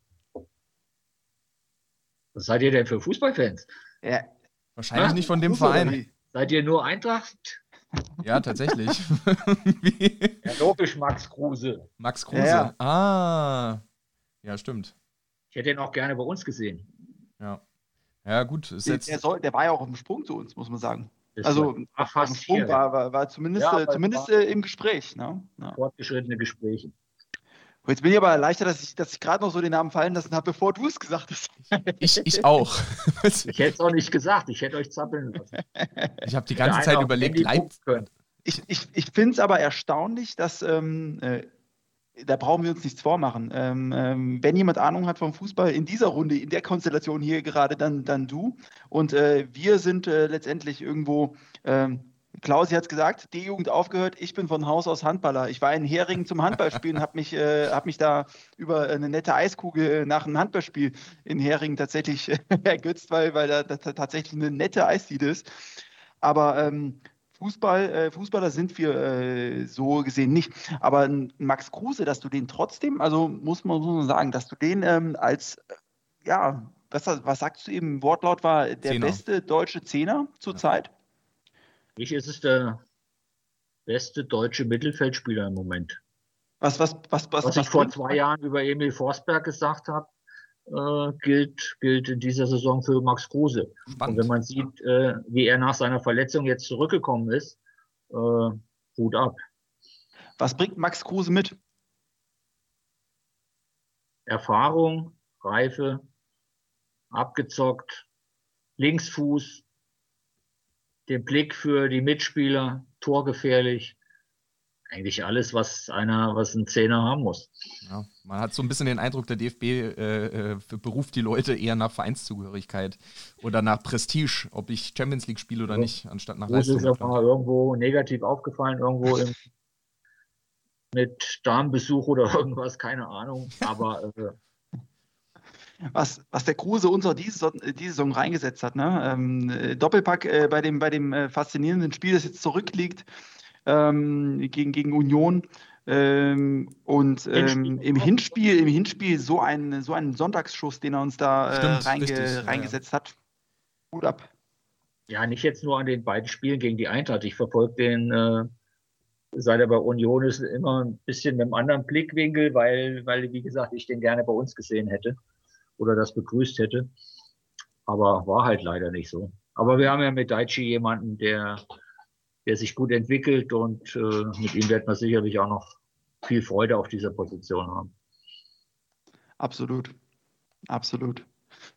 Was seid ihr denn für Fußballfans? ja, Wahrscheinlich Ja, nicht von dem Fußball oder Verein. wie? Seid ihr nur Eintracht? Ja, tatsächlich. Wie? Ja, logisch, Max Kruse. Max Kruse. Ja, Ah. Ja, stimmt. Ich hätte ihn auch gerne bei uns gesehen. Ja. Ja, gut. Ist Der, jetzt, der, soll, der war ja auch auf dem Sprung zu uns, muss man sagen. Das Also war auf fast dem Sprung hier. war, war, war zumindest, Ja, äh, aber zumindest war- äh, im Gespräch. Ne? Ja. Fortgeschrittene Gespräche. Jetzt bin ich aber erleichtert, dass ich, dass ich gerade noch so den Namen fallen lassen habe, bevor du es gesagt hast. ich, ich auch. Ich hätte es auch nicht gesagt. Ich hätte euch zappeln lassen. Ich habe die Der ganze eine Zeit auf dem überlegt, Handy Leip gucken können. Ich, ich, ich finde es aber erstaunlich, dass, ähm, äh, da brauchen wir uns nichts vormachen. Ähm, ähm, wenn jemand Ahnung hat vom Fußball in dieser Runde, in der Konstellation hier gerade, dann, dann du. Und äh, wir sind äh, letztendlich irgendwo, ähm, Klausi hat es gesagt, D-Jugend aufgehört, ich bin von Haus aus Handballer. Ich war in Heringen zum Handballspielen, habe mich, äh, hab mich da über eine nette Eiskugel äh, nach einem Handballspiel in Heringen tatsächlich äh, ergötzt, weil, weil da, da tatsächlich eine nette Eisdiele ist. Aber ähm, Fußball, äh, Fußballer sind wir äh, so gesehen nicht. Aber ein Max Kruse, dass du den trotzdem, also muss man, muss man sagen, dass du den ähm, als, äh, ja, was, was sagst du eben, Wortlaut war der Zehner. beste deutsche Zehner zurzeit? Für mich ist es der beste deutsche Mittelfeldspieler im Moment. Was, was, was, was, Was was ich vor bringt- zwei Jahren über Emil Forsberg gesagt habe, äh, gilt, gilt in dieser Saison für Max Kruse. Und Spannend. wenn man sieht, äh, wie er nach seiner Verletzung jetzt zurückgekommen ist, äh, Hut ab. Was bringt Max Kruse mit? Erfahrung, Reife, abgezockt, Linksfuß, den Blick für die Mitspieler, torgefährlich. Eigentlich alles, was einer, was ein Zehner haben muss. Ja, man hat so ein bisschen den Eindruck, der D F B äh, äh, beruft die Leute eher nach Vereinszugehörigkeit oder nach Prestige, ob ich Champions League spiele oder Ja. nicht, anstatt nach Kruse Leistung. ist auch mal irgendwo negativ aufgefallen, irgendwo im, mit Darmbesuch oder irgendwas, keine Ahnung. Aber äh, Was, was der Kruse uns auch diese, Son- diese Saison reingesetzt hat. Ne? Ähm, äh, Doppelpack äh, bei dem, bei dem äh, faszinierenden Spiel, das jetzt zurückliegt ähm, gegen, gegen Union. Ähm, und ähm, im Hinspiel, im Hinspiel so ein, so einen Sonntagsschuss, den er uns da äh, Stimmt, reinge, richtig, ja, ja. reingesetzt hat. Hut ab. ja, nicht jetzt nur an den beiden Spielen gegen die Eintracht. Ich verfolge den, äh, seit er bei Union ist, immer ein bisschen mit einem anderen Blickwinkel, weil, weil, wie gesagt, ich den gerne bei uns gesehen hätte oder das begrüßt hätte. Aber war halt leider nicht so. Aber wir haben ja mit Daichi jemanden, der, der sich gut entwickelt und äh, mit ihm wird man sicherlich auch noch viel Freude auf dieser Position haben. Absolut. Absolut.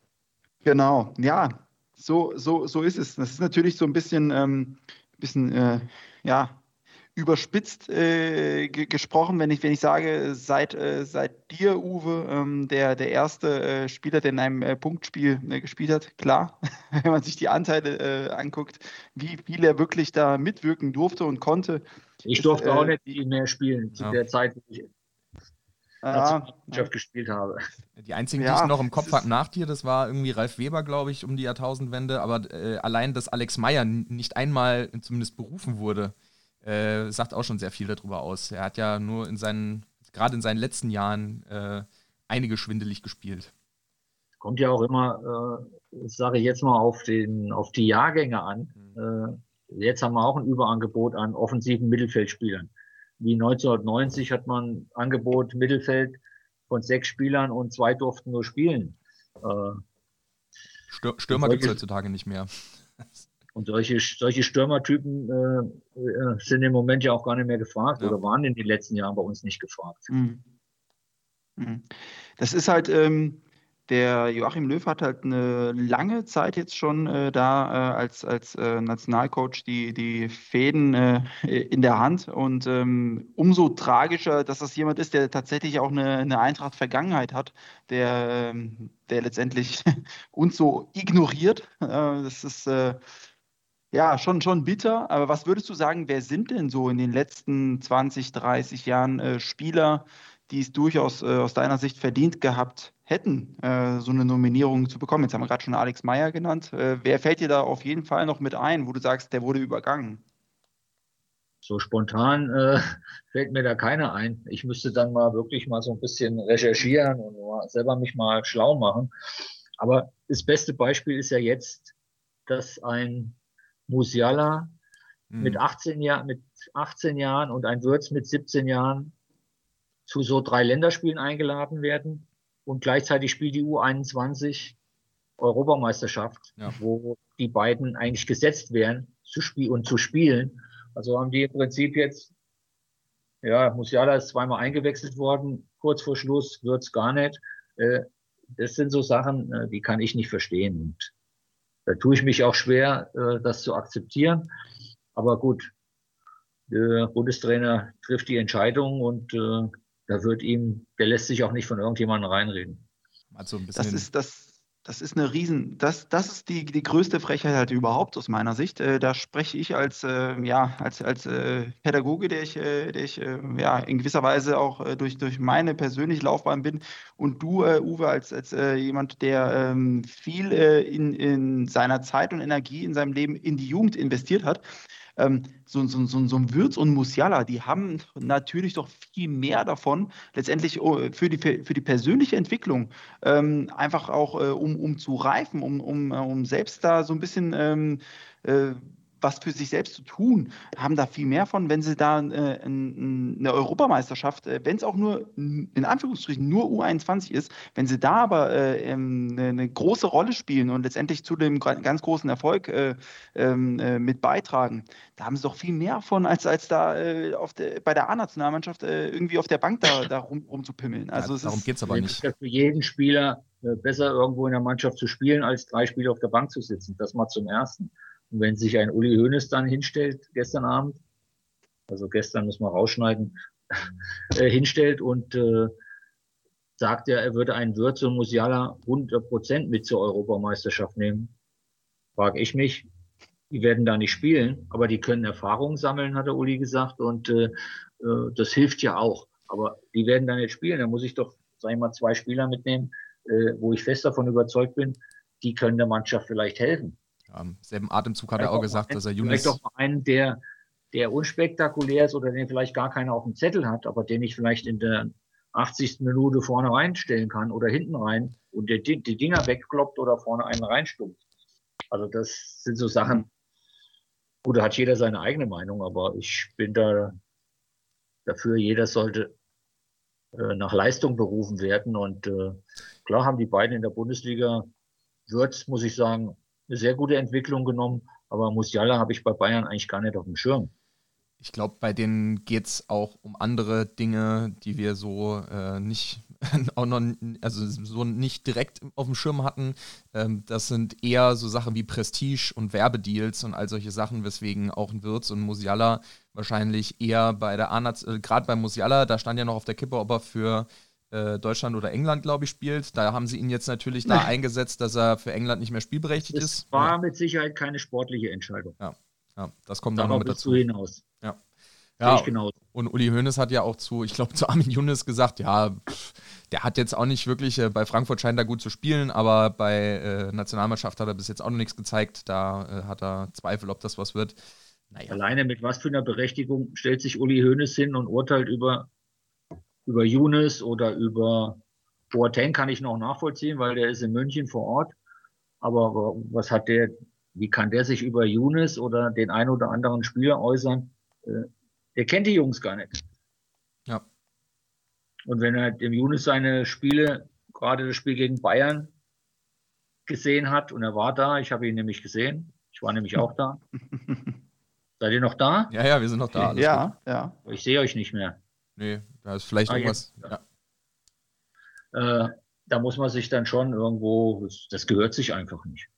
Genau. Ja, so, so, so ist es. Das ist natürlich so ein bisschen, ähm, bisschen äh, ja, überspitzt äh, ge gesprochen, wenn ich, wenn ich sage, seit, äh, seit dir, Uwe, ähm, der, der erste äh, Spieler, der in einem äh, Punktspiel äh, gespielt hat, klar, wenn man sich die Anteile äh, anguckt, wie viel er wirklich da mitwirken durfte und konnte. Ich ist, durfte äh, auch nicht viel mehr spielen zu Ja. der Zeit, wo ich Ah, Nationalmannschaft gespielt habe. Die einzigen, Ja, die ich noch im Kopf es ist- habe nach dir, das war irgendwie Ralf Weber, glaube ich, um die Jahrtausendwende. Aber äh, allein, dass Alex Meyer n- nicht einmal zumindest berufen wurde, äh, sagt auch schon sehr viel darüber aus. Er hat ja nur in seinen, gerade in seinen letzten Jahren, äh, einige schwindelig gespielt. Kommt ja auch immer, äh, sage ich jetzt mal, auf den, auf die Jahrgänge an. Äh, jetzt haben wir auch ein Überangebot an offensiven Mittelfeldspielern. Wie neunzehnhundertneunzig hat man ein Angebot Mittelfeld von sechs Spielern und zwei durften nur spielen. Äh, Stür Stürmer Und gibt es solche- heutzutage nicht mehr. und solche, solche Stürmertypen äh, äh, sind im Moment ja auch gar nicht mehr gefragt Ja. oder waren in den letzten Jahren bei uns nicht gefragt. Mhm. Mhm. Das ist halt, ähm, der Joachim Löw hat halt eine lange Zeit jetzt schon äh, da äh, als, als äh, Nationalcoach die, die Fäden äh, in der Hand und ähm, umso tragischer, dass das jemand ist, der tatsächlich auch eine, eine Eintracht-Vergangenheit hat, der, ähm, der letztendlich uns so ignoriert. Äh, das ist äh, ja schon, schon bitter, aber was würdest du sagen, wer sind denn so in den letzten zwanzig, dreißig Jahren äh, Spieler, die es durchaus äh, aus deiner Sicht verdient gehabt hätten, äh, so eine Nominierung zu bekommen? Jetzt haben wir gerade schon Alex Meyer genannt. Äh, wer fällt dir da auf jeden Fall noch mit ein, wo du sagst, der wurde übergangen? So spontan äh, fällt mir da keiner ein. Ich müsste dann mal wirklich mal so ein bisschen recherchieren und mal selber mich mal schlau machen. Aber das beste Beispiel ist ja jetzt, dass ein Musiala Hm. mit achtzehn Jahren, mit achtzehn Jahren und ein Würz mit siebzehn Jahren zu so drei Länderspielen eingeladen werden und gleichzeitig spielt die U einundzwanzig Europameisterschaft, Ja. wo die beiden eigentlich gesetzt wären zu spielen und zu spielen. Also haben die im Prinzip jetzt, ja, Musiala ist zweimal eingewechselt worden, kurz vor Schluss wird's gar nicht. Äh, das sind so Sachen, äh, die kann ich nicht verstehen. Und da tue ich mich auch schwer, äh, das zu akzeptieren. Aber gut, der Bundestrainer trifft die Entscheidung und äh, da wird ihm, der lässt sich auch nicht von irgendjemandem reinreden. Also ein bisschen Das den- ist, das, das ist eine Riesen, das, das ist die, die größte Frechheit halt überhaupt aus meiner Sicht. Äh, da spreche ich als, äh, ja, als, als äh, Pädagoge, der ich, äh, der ich äh, ja, in gewisser Weise auch äh, durch, durch meine persönliche Laufbahn bin. Und du, äh, Uwe, als, als äh, jemand, der ähm, viel äh, in, in seiner Zeit und Energie in seinem Leben in die Jugend investiert hat. ähm, so, so, so, so ein Wirtz und Musiala, die haben natürlich doch viel mehr davon, letztendlich oh, für die, für die persönliche Entwicklung, ähm, einfach auch äh, um, um zu reifen, um, um, äh, um selbst da so ein bisschen ähm, äh, was für sich selbst zu tun, haben da viel mehr von, wenn sie da äh, in, in eine Europameisterschaft, äh, wenn es auch nur in Anführungsstrichen nur U einundzwanzig ist, wenn sie da aber äh, ähm, eine, eine große Rolle spielen und letztendlich zu dem gra- ganz großen Erfolg äh, ähm, äh, mit beitragen, da haben sie doch viel mehr von, als, als da äh, auf der, bei der A-Nationalmannschaft äh, irgendwie auf der Bank da, da rum, rumzupimmeln. Also Ja, es darum ist, geht es aber Es nicht. ist ja für jeden Spieler äh, besser, irgendwo in der Mannschaft zu spielen, als drei Spiele auf der Bank zu sitzen. Das mal zum Ersten. Und wenn sich ein Uli Hoeneß dann hinstellt, gestern Abend, also gestern muss man rausschneiden, äh, hinstellt und äh, sagt er, er würde einen Wirtz und Musiala hundert Prozent mit zur Europameisterschaft nehmen, frage ich mich, die werden da nicht spielen, aber die können Erfahrungen sammeln, hat der Uli gesagt, und äh, äh, das hilft ja auch. Aber die werden da nicht spielen, da muss ich doch, sag ich mal, zwei Spieler mitnehmen, äh, wo ich fest davon überzeugt bin, die können der Mannschaft vielleicht helfen. Ja, im selben Atemzug hat Vielleicht er auch auch gesagt, mal dass er einen, vielleicht Younes. auch mal einen, der, der unspektakulär ist oder den vielleicht gar keiner auf dem Zettel hat, aber den ich vielleicht in der achtzigsten Minute vorne reinstellen kann oder hinten rein und der die, die Dinger wegkloppt oder vorne einen reinstumpft. Also das sind so Sachen, gut, da hat jeder seine eigene Meinung, aber ich bin da dafür, jeder sollte äh, nach Leistung berufen werden. Und äh, klar haben die beiden in der Bundesliga, Würz, muss ich sagen, eine sehr gute Entwicklung genommen, aber Musiala habe ich bei Bayern eigentlich gar nicht auf dem Schirm. Ich glaube, bei denen geht es auch um andere Dinge, die wir so äh, nicht auch noch, also so nicht direkt auf dem Schirm hatten. Ähm, das sind eher so Sachen wie Prestige und Werbedeals und all solche Sachen, weswegen auch ein Wirtz und Musiala wahrscheinlich eher bei der A-Naz, äh, gerade bei Musiala, da stand ja noch auf der Kippe, ob er für äh, Deutschland oder England, glaube ich, spielt. Da haben sie ihn jetzt natürlich da eingesetzt, dass er für England nicht mehr spielberechtigt Das ist. war Ja. mit Sicherheit keine sportliche Entscheidung. Ja, ja, das kommt dann noch Darauf mit bist dazu. du hinaus. Ja. Sehe Ja, ich genauso. und Uli Hoeneß hat ja auch zu, ich glaube, zu Armin Younes gesagt, ja, pff, der hat jetzt auch nicht wirklich, äh, bei Frankfurt scheint er gut zu spielen, aber bei äh, Nationalmannschaft hat er bis jetzt auch noch nichts gezeigt. Da äh, hat er Zweifel, ob das was wird. Naja. Alleine mit was für einer Berechtigung stellt sich Uli Hoeneß hin und urteilt über, über Younes oder über Boateng, kann ich noch nachvollziehen, weil der ist in München vor Ort. Aber was hat der, wie kann der sich über Younes oder den ein oder anderen Spieler äußern? Der kennt die Jungs gar nicht. Ja. Und wenn er dem Younes seine Spiele, gerade das Spiel gegen Bayern, gesehen hat, und er war da, ich habe ihn nämlich gesehen, ich war nämlich auch da. Seid ihr noch da? Ja, ja, wir sind noch da. Alles ja, gut. ja. Ich sehe euch nicht mehr. Nee, da ist vielleicht Ah, irgendwas. jetzt. Ja. Äh, da muss man sich dann schon irgendwo, das, das gehört sich einfach nicht.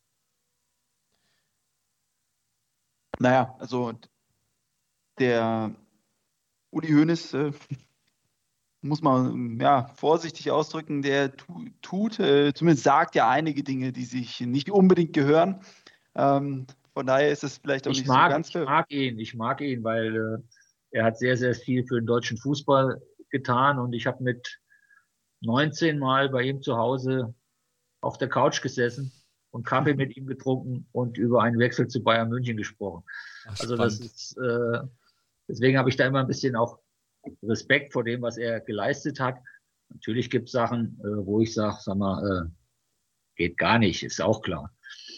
Naja, also der Uli Hoeneß, äh, muss man ja vorsichtig ausdrücken, der tu, tut, äh, zumindest sagt ja einige Dinge, die sich nicht unbedingt gehören. Ähm, von daher ist es vielleicht auch Ich nicht mag, so ganz ich mag ihn, ich mag ihn, weil äh, er hat sehr, sehr viel für den deutschen Fußball getan und ich habe mit neunzehn Mal bei ihm zu Hause auf der Couch gesessen und Kaffee mit ihm getrunken und über einen Wechsel zu Bayern München gesprochen. Ach, also das ist, äh, deswegen habe ich da immer ein bisschen auch Respekt vor dem, was er geleistet hat. Natürlich gibt es Sachen, äh, wo ich sage, sag mal, äh, geht gar nicht, ist auch klar.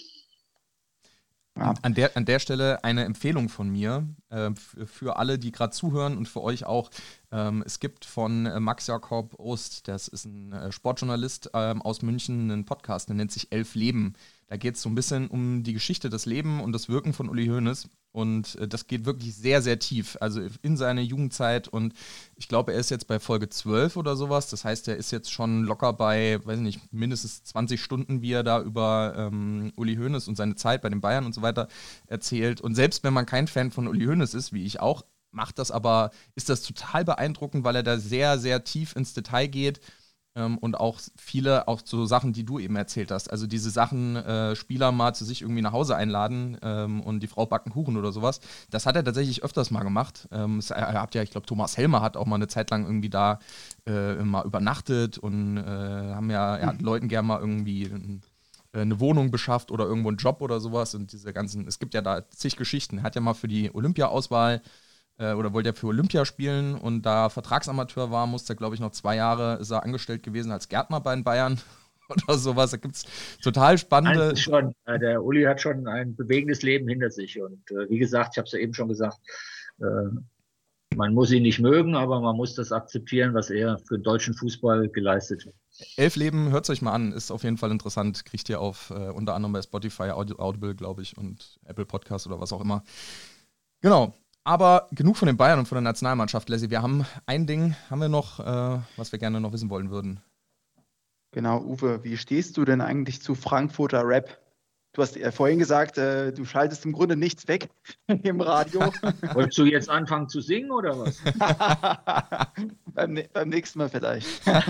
Ja. An, der, an der Stelle eine Empfehlung von mir äh, für, für alle, die gerade zuhören und für euch auch. Ähm, es gibt von äh, Max Jakob Ost, das ist ein äh, Sportjournalist ähm, aus München, einen Podcast, der nennt sich Elf Leben. Da geht es so ein bisschen um die Geschichte, das Leben und das Wirken von Uli Hoeneß. Und äh, das geht wirklich sehr, sehr tief. Also in seine Jugendzeit. Und ich glaube, er ist jetzt bei Folge zwölf oder sowas. Das heißt, er ist jetzt schon locker bei, weiß ich nicht, mindestens zwanzig Stunden, wie er da über ähm, Uli Hoeneß und seine Zeit bei den Bayern und so weiter erzählt. Und selbst wenn man kein Fan von Uli Hoeneß ist, wie ich auch, macht das aber, ist das total beeindruckend, weil er da sehr, sehr tief ins Detail geht. Ähm, und auch viele, auch so Sachen, die du eben erzählt hast. Also diese Sachen, äh, Spieler mal zu sich irgendwie nach Hause einladen ähm, und die Frau backen Kuchen oder sowas. Das hat er tatsächlich öfters mal gemacht. Ähm, es, er habt ja, ich glaube, Thomas Helmer hat auch mal eine Zeit lang irgendwie da äh, mal übernachtet und äh, haben ja, er hat Leuten gerne mal irgendwie ein äh, eine Wohnung beschafft oder irgendwo einen Job oder sowas. Und diese ganzen, es gibt ja da zig Geschichten. Er hat ja mal für die Olympia-Auswahl äh, oder wollte ja für Olympia spielen und da Vertragsamateur war, musste er, glaube ich, noch zwei Jahre ist er angestellt gewesen als Gärtner bei den Bayern oder sowas. Da gibt es total spannende. Eins ist schon, äh, der Uli hat schon ein bewegendes Leben hinter sich. Und äh, wie gesagt, ich habe es ja eben schon gesagt, äh, man muss ihn nicht mögen, aber man muss das akzeptieren, was er für den deutschen Fußball geleistet hat. Elf Leben, hört es euch mal an, ist auf jeden Fall interessant. Kriegt ihr auf äh, unter anderem bei Spotify, Audible, glaube ich, und Apple Podcast oder was auch immer. Genau. Aber genug von den Bayern und von der Nationalmannschaft, Leslie. Wir haben ein Ding, haben wir noch, äh, was wir gerne noch wissen wollen würden. Genau, Uwe, wie stehst du denn eigentlich zu Frankfurter Rap? Du hast äh, vorhin gesagt, äh, du schaltest im Grunde nichts weg im Radio. Wolltest du jetzt anfangen zu singen oder was? beim, beim nächsten Mal vielleicht.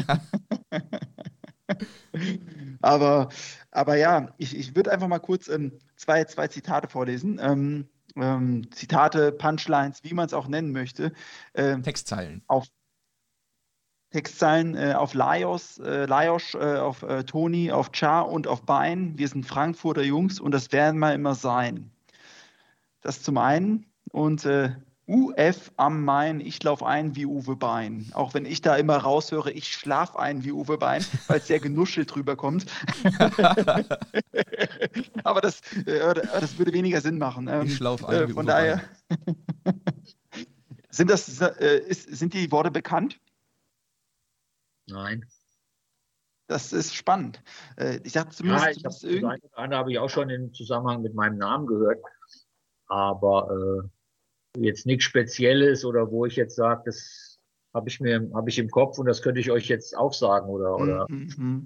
aber, aber ja, ich, ich würde einfach mal kurz ähm, zwei, zwei Zitate vorlesen. Ähm, ähm, Zitate, Punchlines, wie man es auch nennen möchte. Ähm, Textzeilen. Auf Textzeilen äh, auf Lajos, äh, Lajos, äh, auf äh, Toni, auf Char und auf Bein. Wir sind Frankfurter Jungs und das werden wir immer sein. Das zum einen. Und äh, U F am Main, ich lauf ein wie Uwe Bein. Auch wenn ich da immer raushöre, ich schlaf ein wie Uwe Bein, weil es sehr genuschelt drüber kommt. Aber das, äh, das würde weniger Sinn machen. Ähm, Ich schlaf ein äh, wie Von Uwe daher sind, das, äh, ist, sind die Worte bekannt? Nein. Das ist spannend. Äh, ich dachte zumindest, Ja, ich habe zumindest das eine irgendwie. oder andere habe ich auch schon im Zusammenhang mit meinem Namen gehört, aber äh, jetzt nichts Spezielles oder wo ich jetzt sage, das habe ich mir habe ich im Kopf und das könnte ich euch jetzt auch sagen oder oder. Mhm.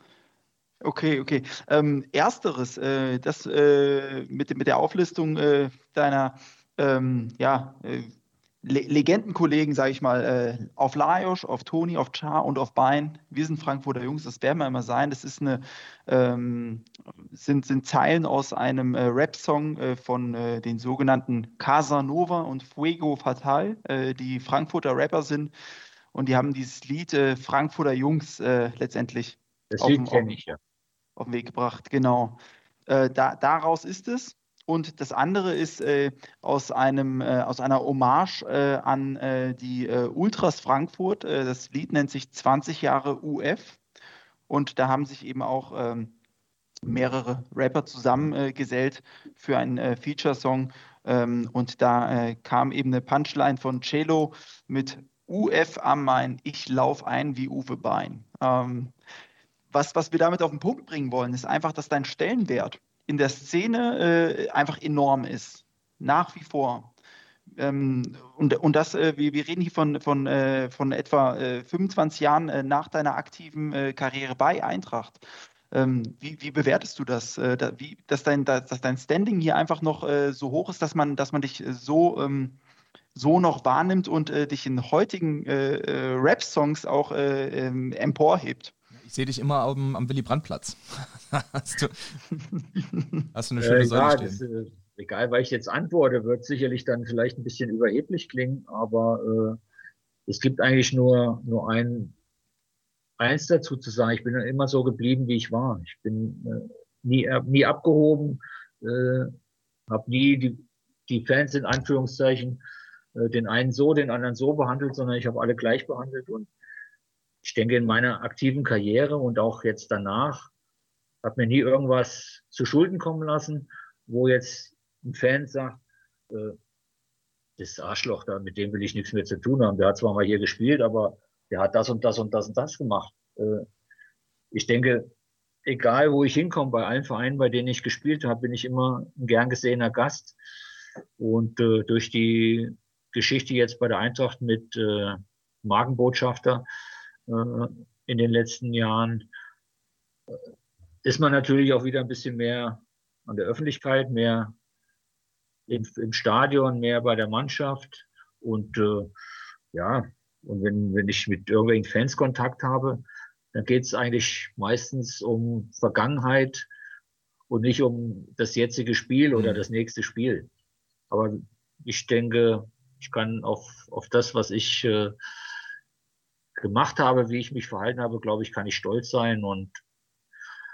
Okay, okay. Ähm, ersteres, äh, das äh, mit, mit der Auflistung äh, deiner ähm, ja, äh, Le Legendenkollegen, sage ich mal, äh, auf Lajos, auf Toni, auf Char und auf Bein. Wir sind Frankfurter Jungs, das werden wir immer sein. Das ist eine, ähm, sind, sind Zeilen aus einem äh, Rap-Song äh, von äh, den sogenannten Casanova und Fuego Fatal, äh, die Frankfurter Rapper sind. Und die haben dieses Lied äh, Frankfurter Jungs äh, letztendlich Das auf, Lied auf, kenne ich ja. auf den Weg gebracht. Genau. Äh, da, daraus ist es. Und das andere ist äh, aus einem, äh, aus einer Hommage äh, an äh, die äh, Ultras Frankfurt. Äh, das Lied nennt sich zwanzig Jahre U F. Und da haben sich eben auch ähm, mehrere Rapper zusammengesellt äh, für einen äh, Feature-Song. Ähm, und da äh, kam eben eine Punchline von Cello mit U F am Main, ich lauf ein wie Uwe Bein. Ähm, was, was wir damit auf den Punkt bringen wollen, ist einfach, dass dein Stellenwert in der Szene äh, einfach enorm ist. Nach wie vor. Ähm, und, und das, äh, wir, wir reden hier von, von, äh, von etwa äh, fünfundzwanzig Jahren äh, nach deiner aktiven äh, Karriere bei Eintracht. Ähm, wie, wie bewertest du das, äh, da, wie, dass, dein, dass, dass dein Standing hier einfach noch äh, so hoch ist, dass man, dass man dich äh, so, ähm, so noch wahrnimmt und äh, dich in heutigen äh, äh, Rap-Songs auch äh, ähm, emporhebt? Ich sehe dich immer am, am Willy-Brandt-Platz. hast, du, hast du eine Äh, schöne Säule ja, stehen. das, äh, egal, weil ich jetzt antworte, wird sicherlich dann vielleicht ein bisschen überheblich klingen, aber äh, es gibt eigentlich nur, nur ein, eins dazu zu sagen. Ich bin immer so geblieben, wie ich war. Ich bin äh, nie, nie abgehoben, äh, habe nie die, die Fans in Anführungszeichen äh, den einen so, den anderen so behandelt, sondern ich habe alle gleich behandelt. Und ich denke, in meiner aktiven Karriere und auch jetzt danach hat mir nie irgendwas zu Schulden kommen lassen, wo jetzt ein Fan sagt, äh, das Arschloch da, mit dem will ich nichts mehr zu tun haben. Der hat zwar mal hier gespielt, aber der hat das und das und das und das gemacht. Äh, ich denke, egal wo ich hinkomme, bei allen Vereinen, bei denen ich gespielt habe, bin ich immer ein gern gesehener Gast. Und äh, durch die Geschichte jetzt bei der Eintracht mit äh, Markenbotschafter äh, in den letzten Jahren äh, ist man natürlich auch wieder ein bisschen mehr an der Öffentlichkeit, mehr im, im Stadion, mehr bei der Mannschaft. Und äh, ja, und wenn, wenn ich mit irgendwelchen Fans Kontakt habe, dann geht es eigentlich meistens um Vergangenheit und nicht um das jetzige Spiel oder das nächste Spiel. Aber ich denke, ich kann auf, auf das, was ich äh, gemacht habe, wie ich mich verhalten habe, glaube ich, kann ich stolz sein. Und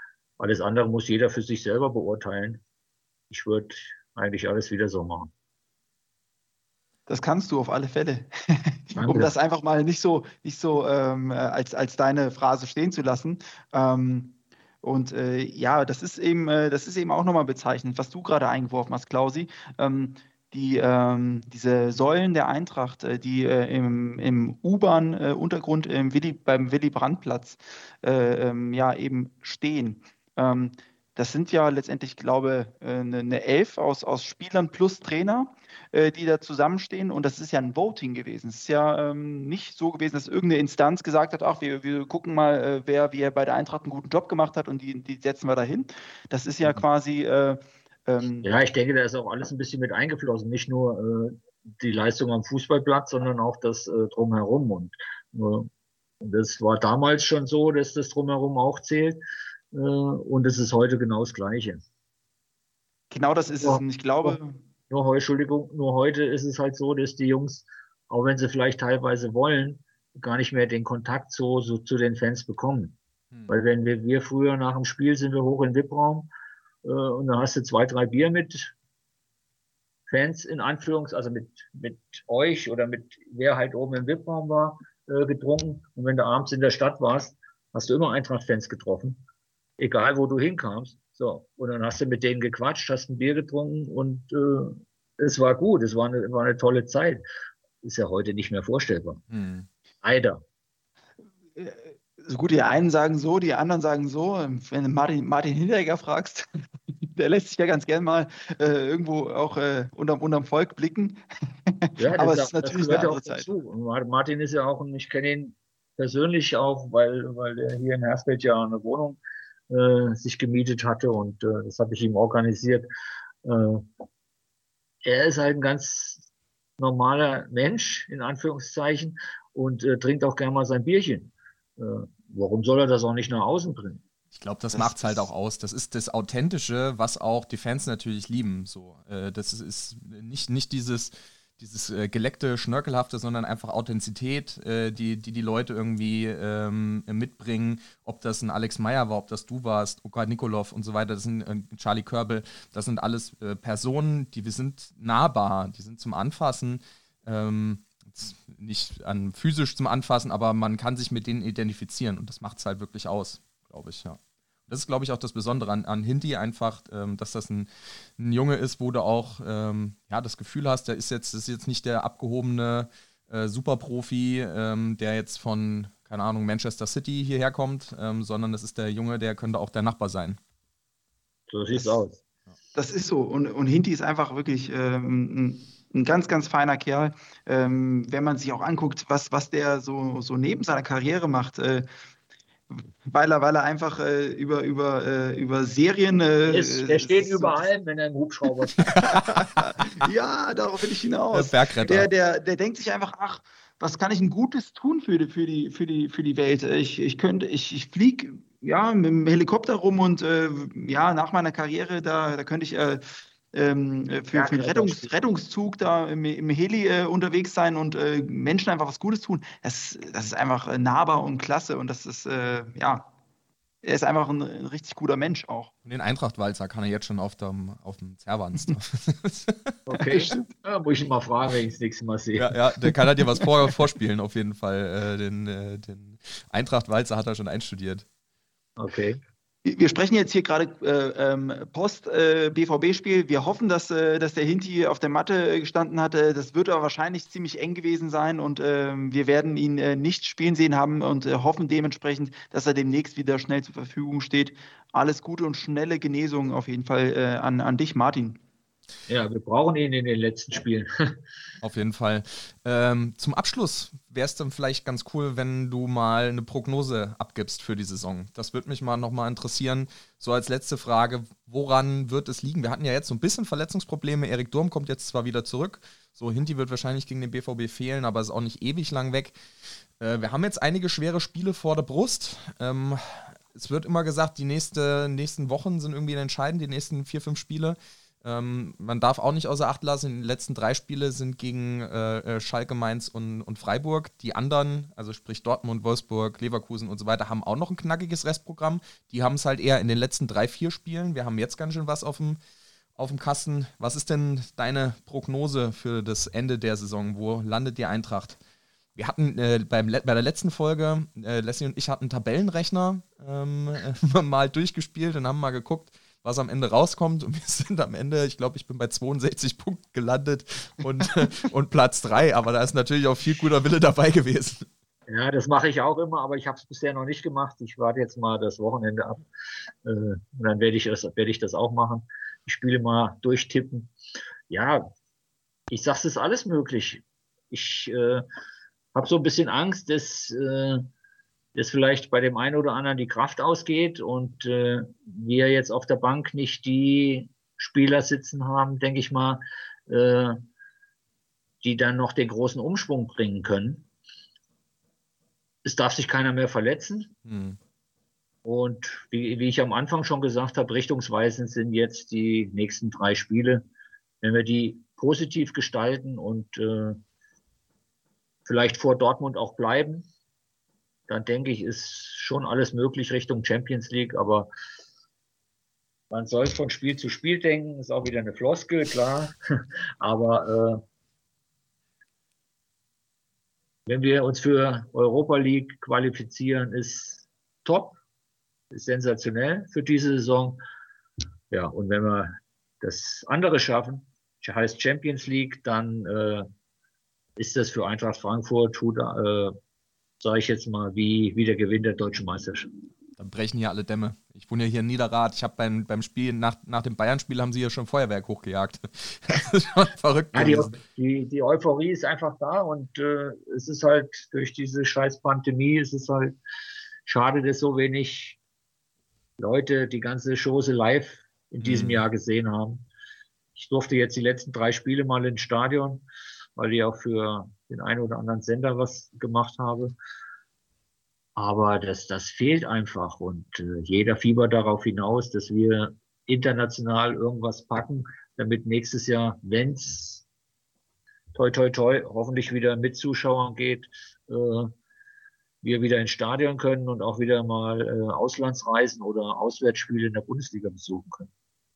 Alles andere muss jeder für sich selber beurteilen. Ich würde eigentlich alles wieder so machen. Das kannst du auf alle Fälle. Danke. Um das einfach mal nicht so, nicht so ähm, als, als deine Phrase stehen zu lassen. Ähm, und äh, ja, das ist eben, äh, das ist eben auch nochmal bezeichnend, was du gerade eingeworfen hast, Klausi. Ähm, die, ähm, diese Säulen der Eintracht, äh, die äh, im, im U-Bahn-Untergrund im Willy, beim Willy-Brandt-Platz äh, ähm, ja eben stehen. Ähm, das sind ja letztendlich, glaube ich, eine, eine Elf aus, aus Spielern plus Trainer, äh, die da zusammenstehen. Und das ist ja ein Voting gewesen. Es ist ja ähm, nicht so gewesen, dass irgendeine Instanz gesagt hat, ach, wir, wir gucken mal, äh, wer, wer bei der Eintracht einen guten Job gemacht hat und die, die setzen wir da hin. Das ist ja quasi äh, ähm, Ja, ich denke, da ist auch alles ein bisschen mit eingeflossen. Nicht nur äh, die Leistung am Fußballplatz, sondern auch das äh, Drumherum. Und äh, das war damals schon so, dass das Drumherum auch zählt. Äh, und es ist heute genau das Gleiche. Genau das ist es. Und ich glaube, Nur, nur, heu- Entschuldigung, nur heute ist es halt so, dass die Jungs, auch wenn sie vielleicht teilweise wollen, gar nicht mehr den Kontakt so, so zu den Fans bekommen. Hm. Weil wenn wir, wir früher nach dem Spiel sind wir hoch in den V I P-Raum, und dann hast du zwei, drei Bier mit Fans in Anführungs-, also mit, mit euch oder mit wer halt oben im V I P-Raum war, äh, getrunken. Und wenn du abends in der Stadt warst, hast du immer Eintracht-Fans getroffen. Egal, wo du hinkamst. So. Und dann hast du mit denen gequatscht, hast ein Bier getrunken und äh, es war gut. Es war eine, war eine tolle Zeit. Ist ja heute nicht mehr vorstellbar. Hm. Leider. So gut, die einen sagen so, die anderen sagen so. Wenn du Martin, Martin Hinteregger fragst, der lässt sich ja ganz gern mal äh, irgendwo auch äh, unterm, unterm Volk blicken. Ja, aber das, es ist natürlich eine andere Zeit. Dazu. Und Martin ist ja auch, und ich kenne ihn persönlich auch, weil, weil er hier in Hersfeld ja eine Wohnung äh, sich gemietet hatte und äh, das habe ich ihm organisiert. Äh, er ist halt ein ganz normaler Mensch, in Anführungszeichen, und äh, trinkt auch gerne mal sein Bierchen. Äh, warum soll er das auch nicht nach außen bringen? Ich glaube, das, das macht es halt auch aus. Das ist das Authentische, was auch die Fans natürlich lieben. So, äh, das ist, ist nicht, nicht dieses, dieses äh, geleckte, schnörkelhafte, sondern einfach Authentizität, äh, die, die die Leute irgendwie ähm, mitbringen. Ob das ein Alex Meyer war, ob das du warst, Oka Nikolov und so weiter, das sind äh, Charlie Körbel, das sind alles äh, Personen, die wir sind nahbar, die sind zum Anfassen. Ähm, nicht an physisch zum Anfassen, aber man kann sich mit denen identifizieren und das macht es halt wirklich aus, glaube ich, ja. Das ist, glaube ich, auch das Besondere an, an Hinti einfach, ähm, dass das ein, ein Junge ist, wo du auch ähm, ja, das Gefühl hast, der ist jetzt, das ist jetzt nicht der abgehobene äh, Superprofi, ähm, der jetzt von, keine Ahnung, Manchester City hierher kommt, ähm, sondern das ist der Junge, der könnte auch der Nachbar sein. So sieht's aus. Das ist so. Und, und Hinti ist einfach wirklich ähm, ein Ein ganz, ganz feiner Kerl. Ähm, wenn man sich auch anguckt, was, was der so, so neben seiner Karriere macht, äh, weil, er, weil er einfach äh, über, über, äh, über Serien. Äh, ist, der steht so überall, wenn er einen Hubschrauber Ja, darauf will ich hinaus. Der Bergretter. Der, der, der denkt sich einfach, ach, was kann ich ein Gutes tun für die, für die, für die, für die Welt? Ich, ich könnte, ich, ich fliege ja, mit dem Helikopter rum und äh, ja, nach meiner Karriere, da, da könnte ich. Äh, Ähm, für, ja, für den Rettungs, Rettungszug da im, im Heli äh, unterwegs sein und äh, Menschen einfach was Gutes tun, das, das ist einfach äh, nahbar und klasse und das ist, äh, ja, er ist einfach ein, ein richtig guter Mensch auch. Und den Eintracht-Walzer kann er jetzt schon auf dem, auf dem Zerwanz. Okay, ja, muss ich ihn mal fragen, wenn ich das nächste Mal sehe. Ja, ja, der kann er dir was vor, vorspielen auf jeden Fall. Äh, den äh, den Eintracht-Walzer hat er schon einstudiert. Okay. Wir sprechen jetzt hier gerade äh, ähm, Post-B V B-Spiel. Äh, Wir hoffen, dass, äh, dass der Hinti auf der Matte gestanden hatte. Das wird aber wahrscheinlich ziemlich eng gewesen sein und äh, wir werden ihn äh, nicht spielen sehen haben und äh, hoffen dementsprechend, dass er demnächst wieder schnell zur Verfügung steht. Alles Gute und schnelle Genesung auf jeden Fall äh, an, an dich, Martin. Ja, wir brauchen ihn in den letzten Spielen. Auf jeden Fall. Ähm, zum Abschluss wäre es dann vielleicht ganz cool, wenn du mal eine Prognose abgibst für die Saison. Das würde mich mal nochmal interessieren. So als letzte Frage, woran wird es liegen? Wir hatten ja jetzt so ein bisschen Verletzungsprobleme. Erik Durm kommt jetzt zwar wieder zurück. So, Hinti wird wahrscheinlich gegen den B V B fehlen, aber ist auch nicht ewig lang weg. Äh, wir haben jetzt einige schwere Spiele vor der Brust. Ähm, es wird immer gesagt, die nächste, nächsten Wochen sind irgendwie entscheidend, die nächsten vier, fünf Spiele. Ähm, man darf auch nicht außer Acht lassen, die letzten drei Spiele sind gegen äh, Schalke, Mainz und, und Freiburg. Die anderen, also sprich Dortmund, Wolfsburg, Leverkusen und so weiter, haben auch noch ein knackiges Restprogramm. Die haben es halt eher in den letzten drei, vier Spielen. Wir haben jetzt ganz schön was auf dem, auf dem Kasten. Was ist denn deine Prognose für das Ende der Saison? Wo landet die Eintracht? Wir hatten äh, beim, bei der letzten Folge, äh, Leslie und ich hatten einen Tabellenrechner ähm, äh, mal durchgespielt und haben mal geguckt, was am Ende rauskommt. Und wir sind am Ende, ich glaube, ich bin bei zweiundsechzig Punkten gelandet und, und Platz drei. Aber da ist natürlich auch viel guter Wille dabei gewesen. Ja, das mache ich auch immer, aber ich habe es bisher noch nicht gemacht. Ich warte jetzt mal das Wochenende ab. Äh, und dann werde ich, das, werde ich das auch machen. Die Spiele mal durchtippen. Ja, ich sage, es ist alles möglich. Ich äh, habe so ein bisschen Angst, dass, äh, dass vielleicht bei dem einen oder anderen die Kraft ausgeht und äh, wir jetzt auf der Bank nicht die Spieler sitzen haben, denke ich mal, äh, die dann noch den großen Umschwung bringen können. Es darf sich keiner mehr verletzen. Hm. Und wie, wie ich am Anfang schon gesagt habe, richtungsweisend sind jetzt die nächsten drei Spiele. Wenn wir die positiv gestalten und äh, vielleicht vor Dortmund auch bleiben, dann denke ich, ist schon alles möglich Richtung Champions League. Aber man soll von Spiel zu Spiel denken, ist auch wieder eine Floskel, klar. Aber äh, wenn wir uns für Europa League qualifizieren, ist top, ist sensationell für diese Saison. Ja, und wenn wir das andere schaffen, heißt Champions League, dann äh, ist das für Eintracht Frankfurt, äh, sage ich jetzt mal, wie, wie der Gewinn der deutschen Meisterschaft. Dann brechen hier alle Dämme. Ich wohne ja hier in Niederrad. Ich habe beim, beim Spiel, nach, nach dem Bayern-Spiel haben sie ja schon Feuerwerk hochgejagt. Das ist schon verrückt. Ja, die, die, die Euphorie ist einfach da und äh, es ist halt durch diese scheiß Pandemie, es ist halt schade, dass so wenig Leute die ganze Chose live in diesem mhm. Jahr gesehen haben. Ich durfte jetzt die letzten drei Spiele mal ins Stadion, weil ich auch für den einen oder anderen Sender was gemacht habe. Aber das, das fehlt einfach und äh, jeder fiebert darauf hinaus, dass wir international irgendwas packen, damit nächstes Jahr, wenn's toi toi toi hoffentlich wieder mit Zuschauern geht, äh, wir wieder ins Stadion können und auch wieder mal äh, Auslandsreisen oder Auswärtsspiele in der Bundesliga besuchen können.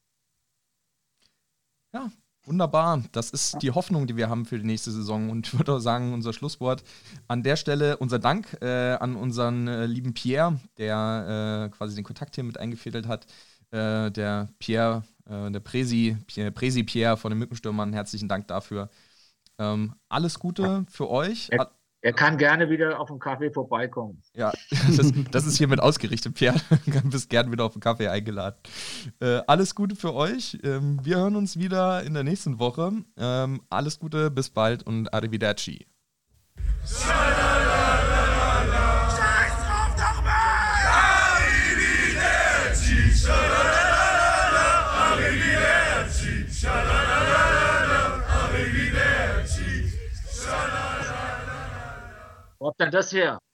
Ja, wunderbar. Das ist die Hoffnung, die wir haben für die nächste Saison. Und ich würde auch sagen, unser Schlusswort an der Stelle, unser Dank äh, an unseren äh, lieben Pierre, der äh, quasi den Kontakt hier mit eingefädelt hat. Äh, der Pierre, äh, der Presi, Pierre, Presi Pierre von den Mückenstürmern, herzlichen Dank dafür. Ähm, alles Gute für euch. Er, er kann gerne wieder auf den Kaffee vorbeikommen. Ja, das, das ist hiermit ausgerichtet, Pierre. Du bist gerne wieder auf den Kaffee eingeladen. Äh, alles Gute für euch. Ähm, wir hören uns wieder in der nächsten Woche. Ähm, alles Gute, bis bald und Arrivederci. Wo habt ihr das her?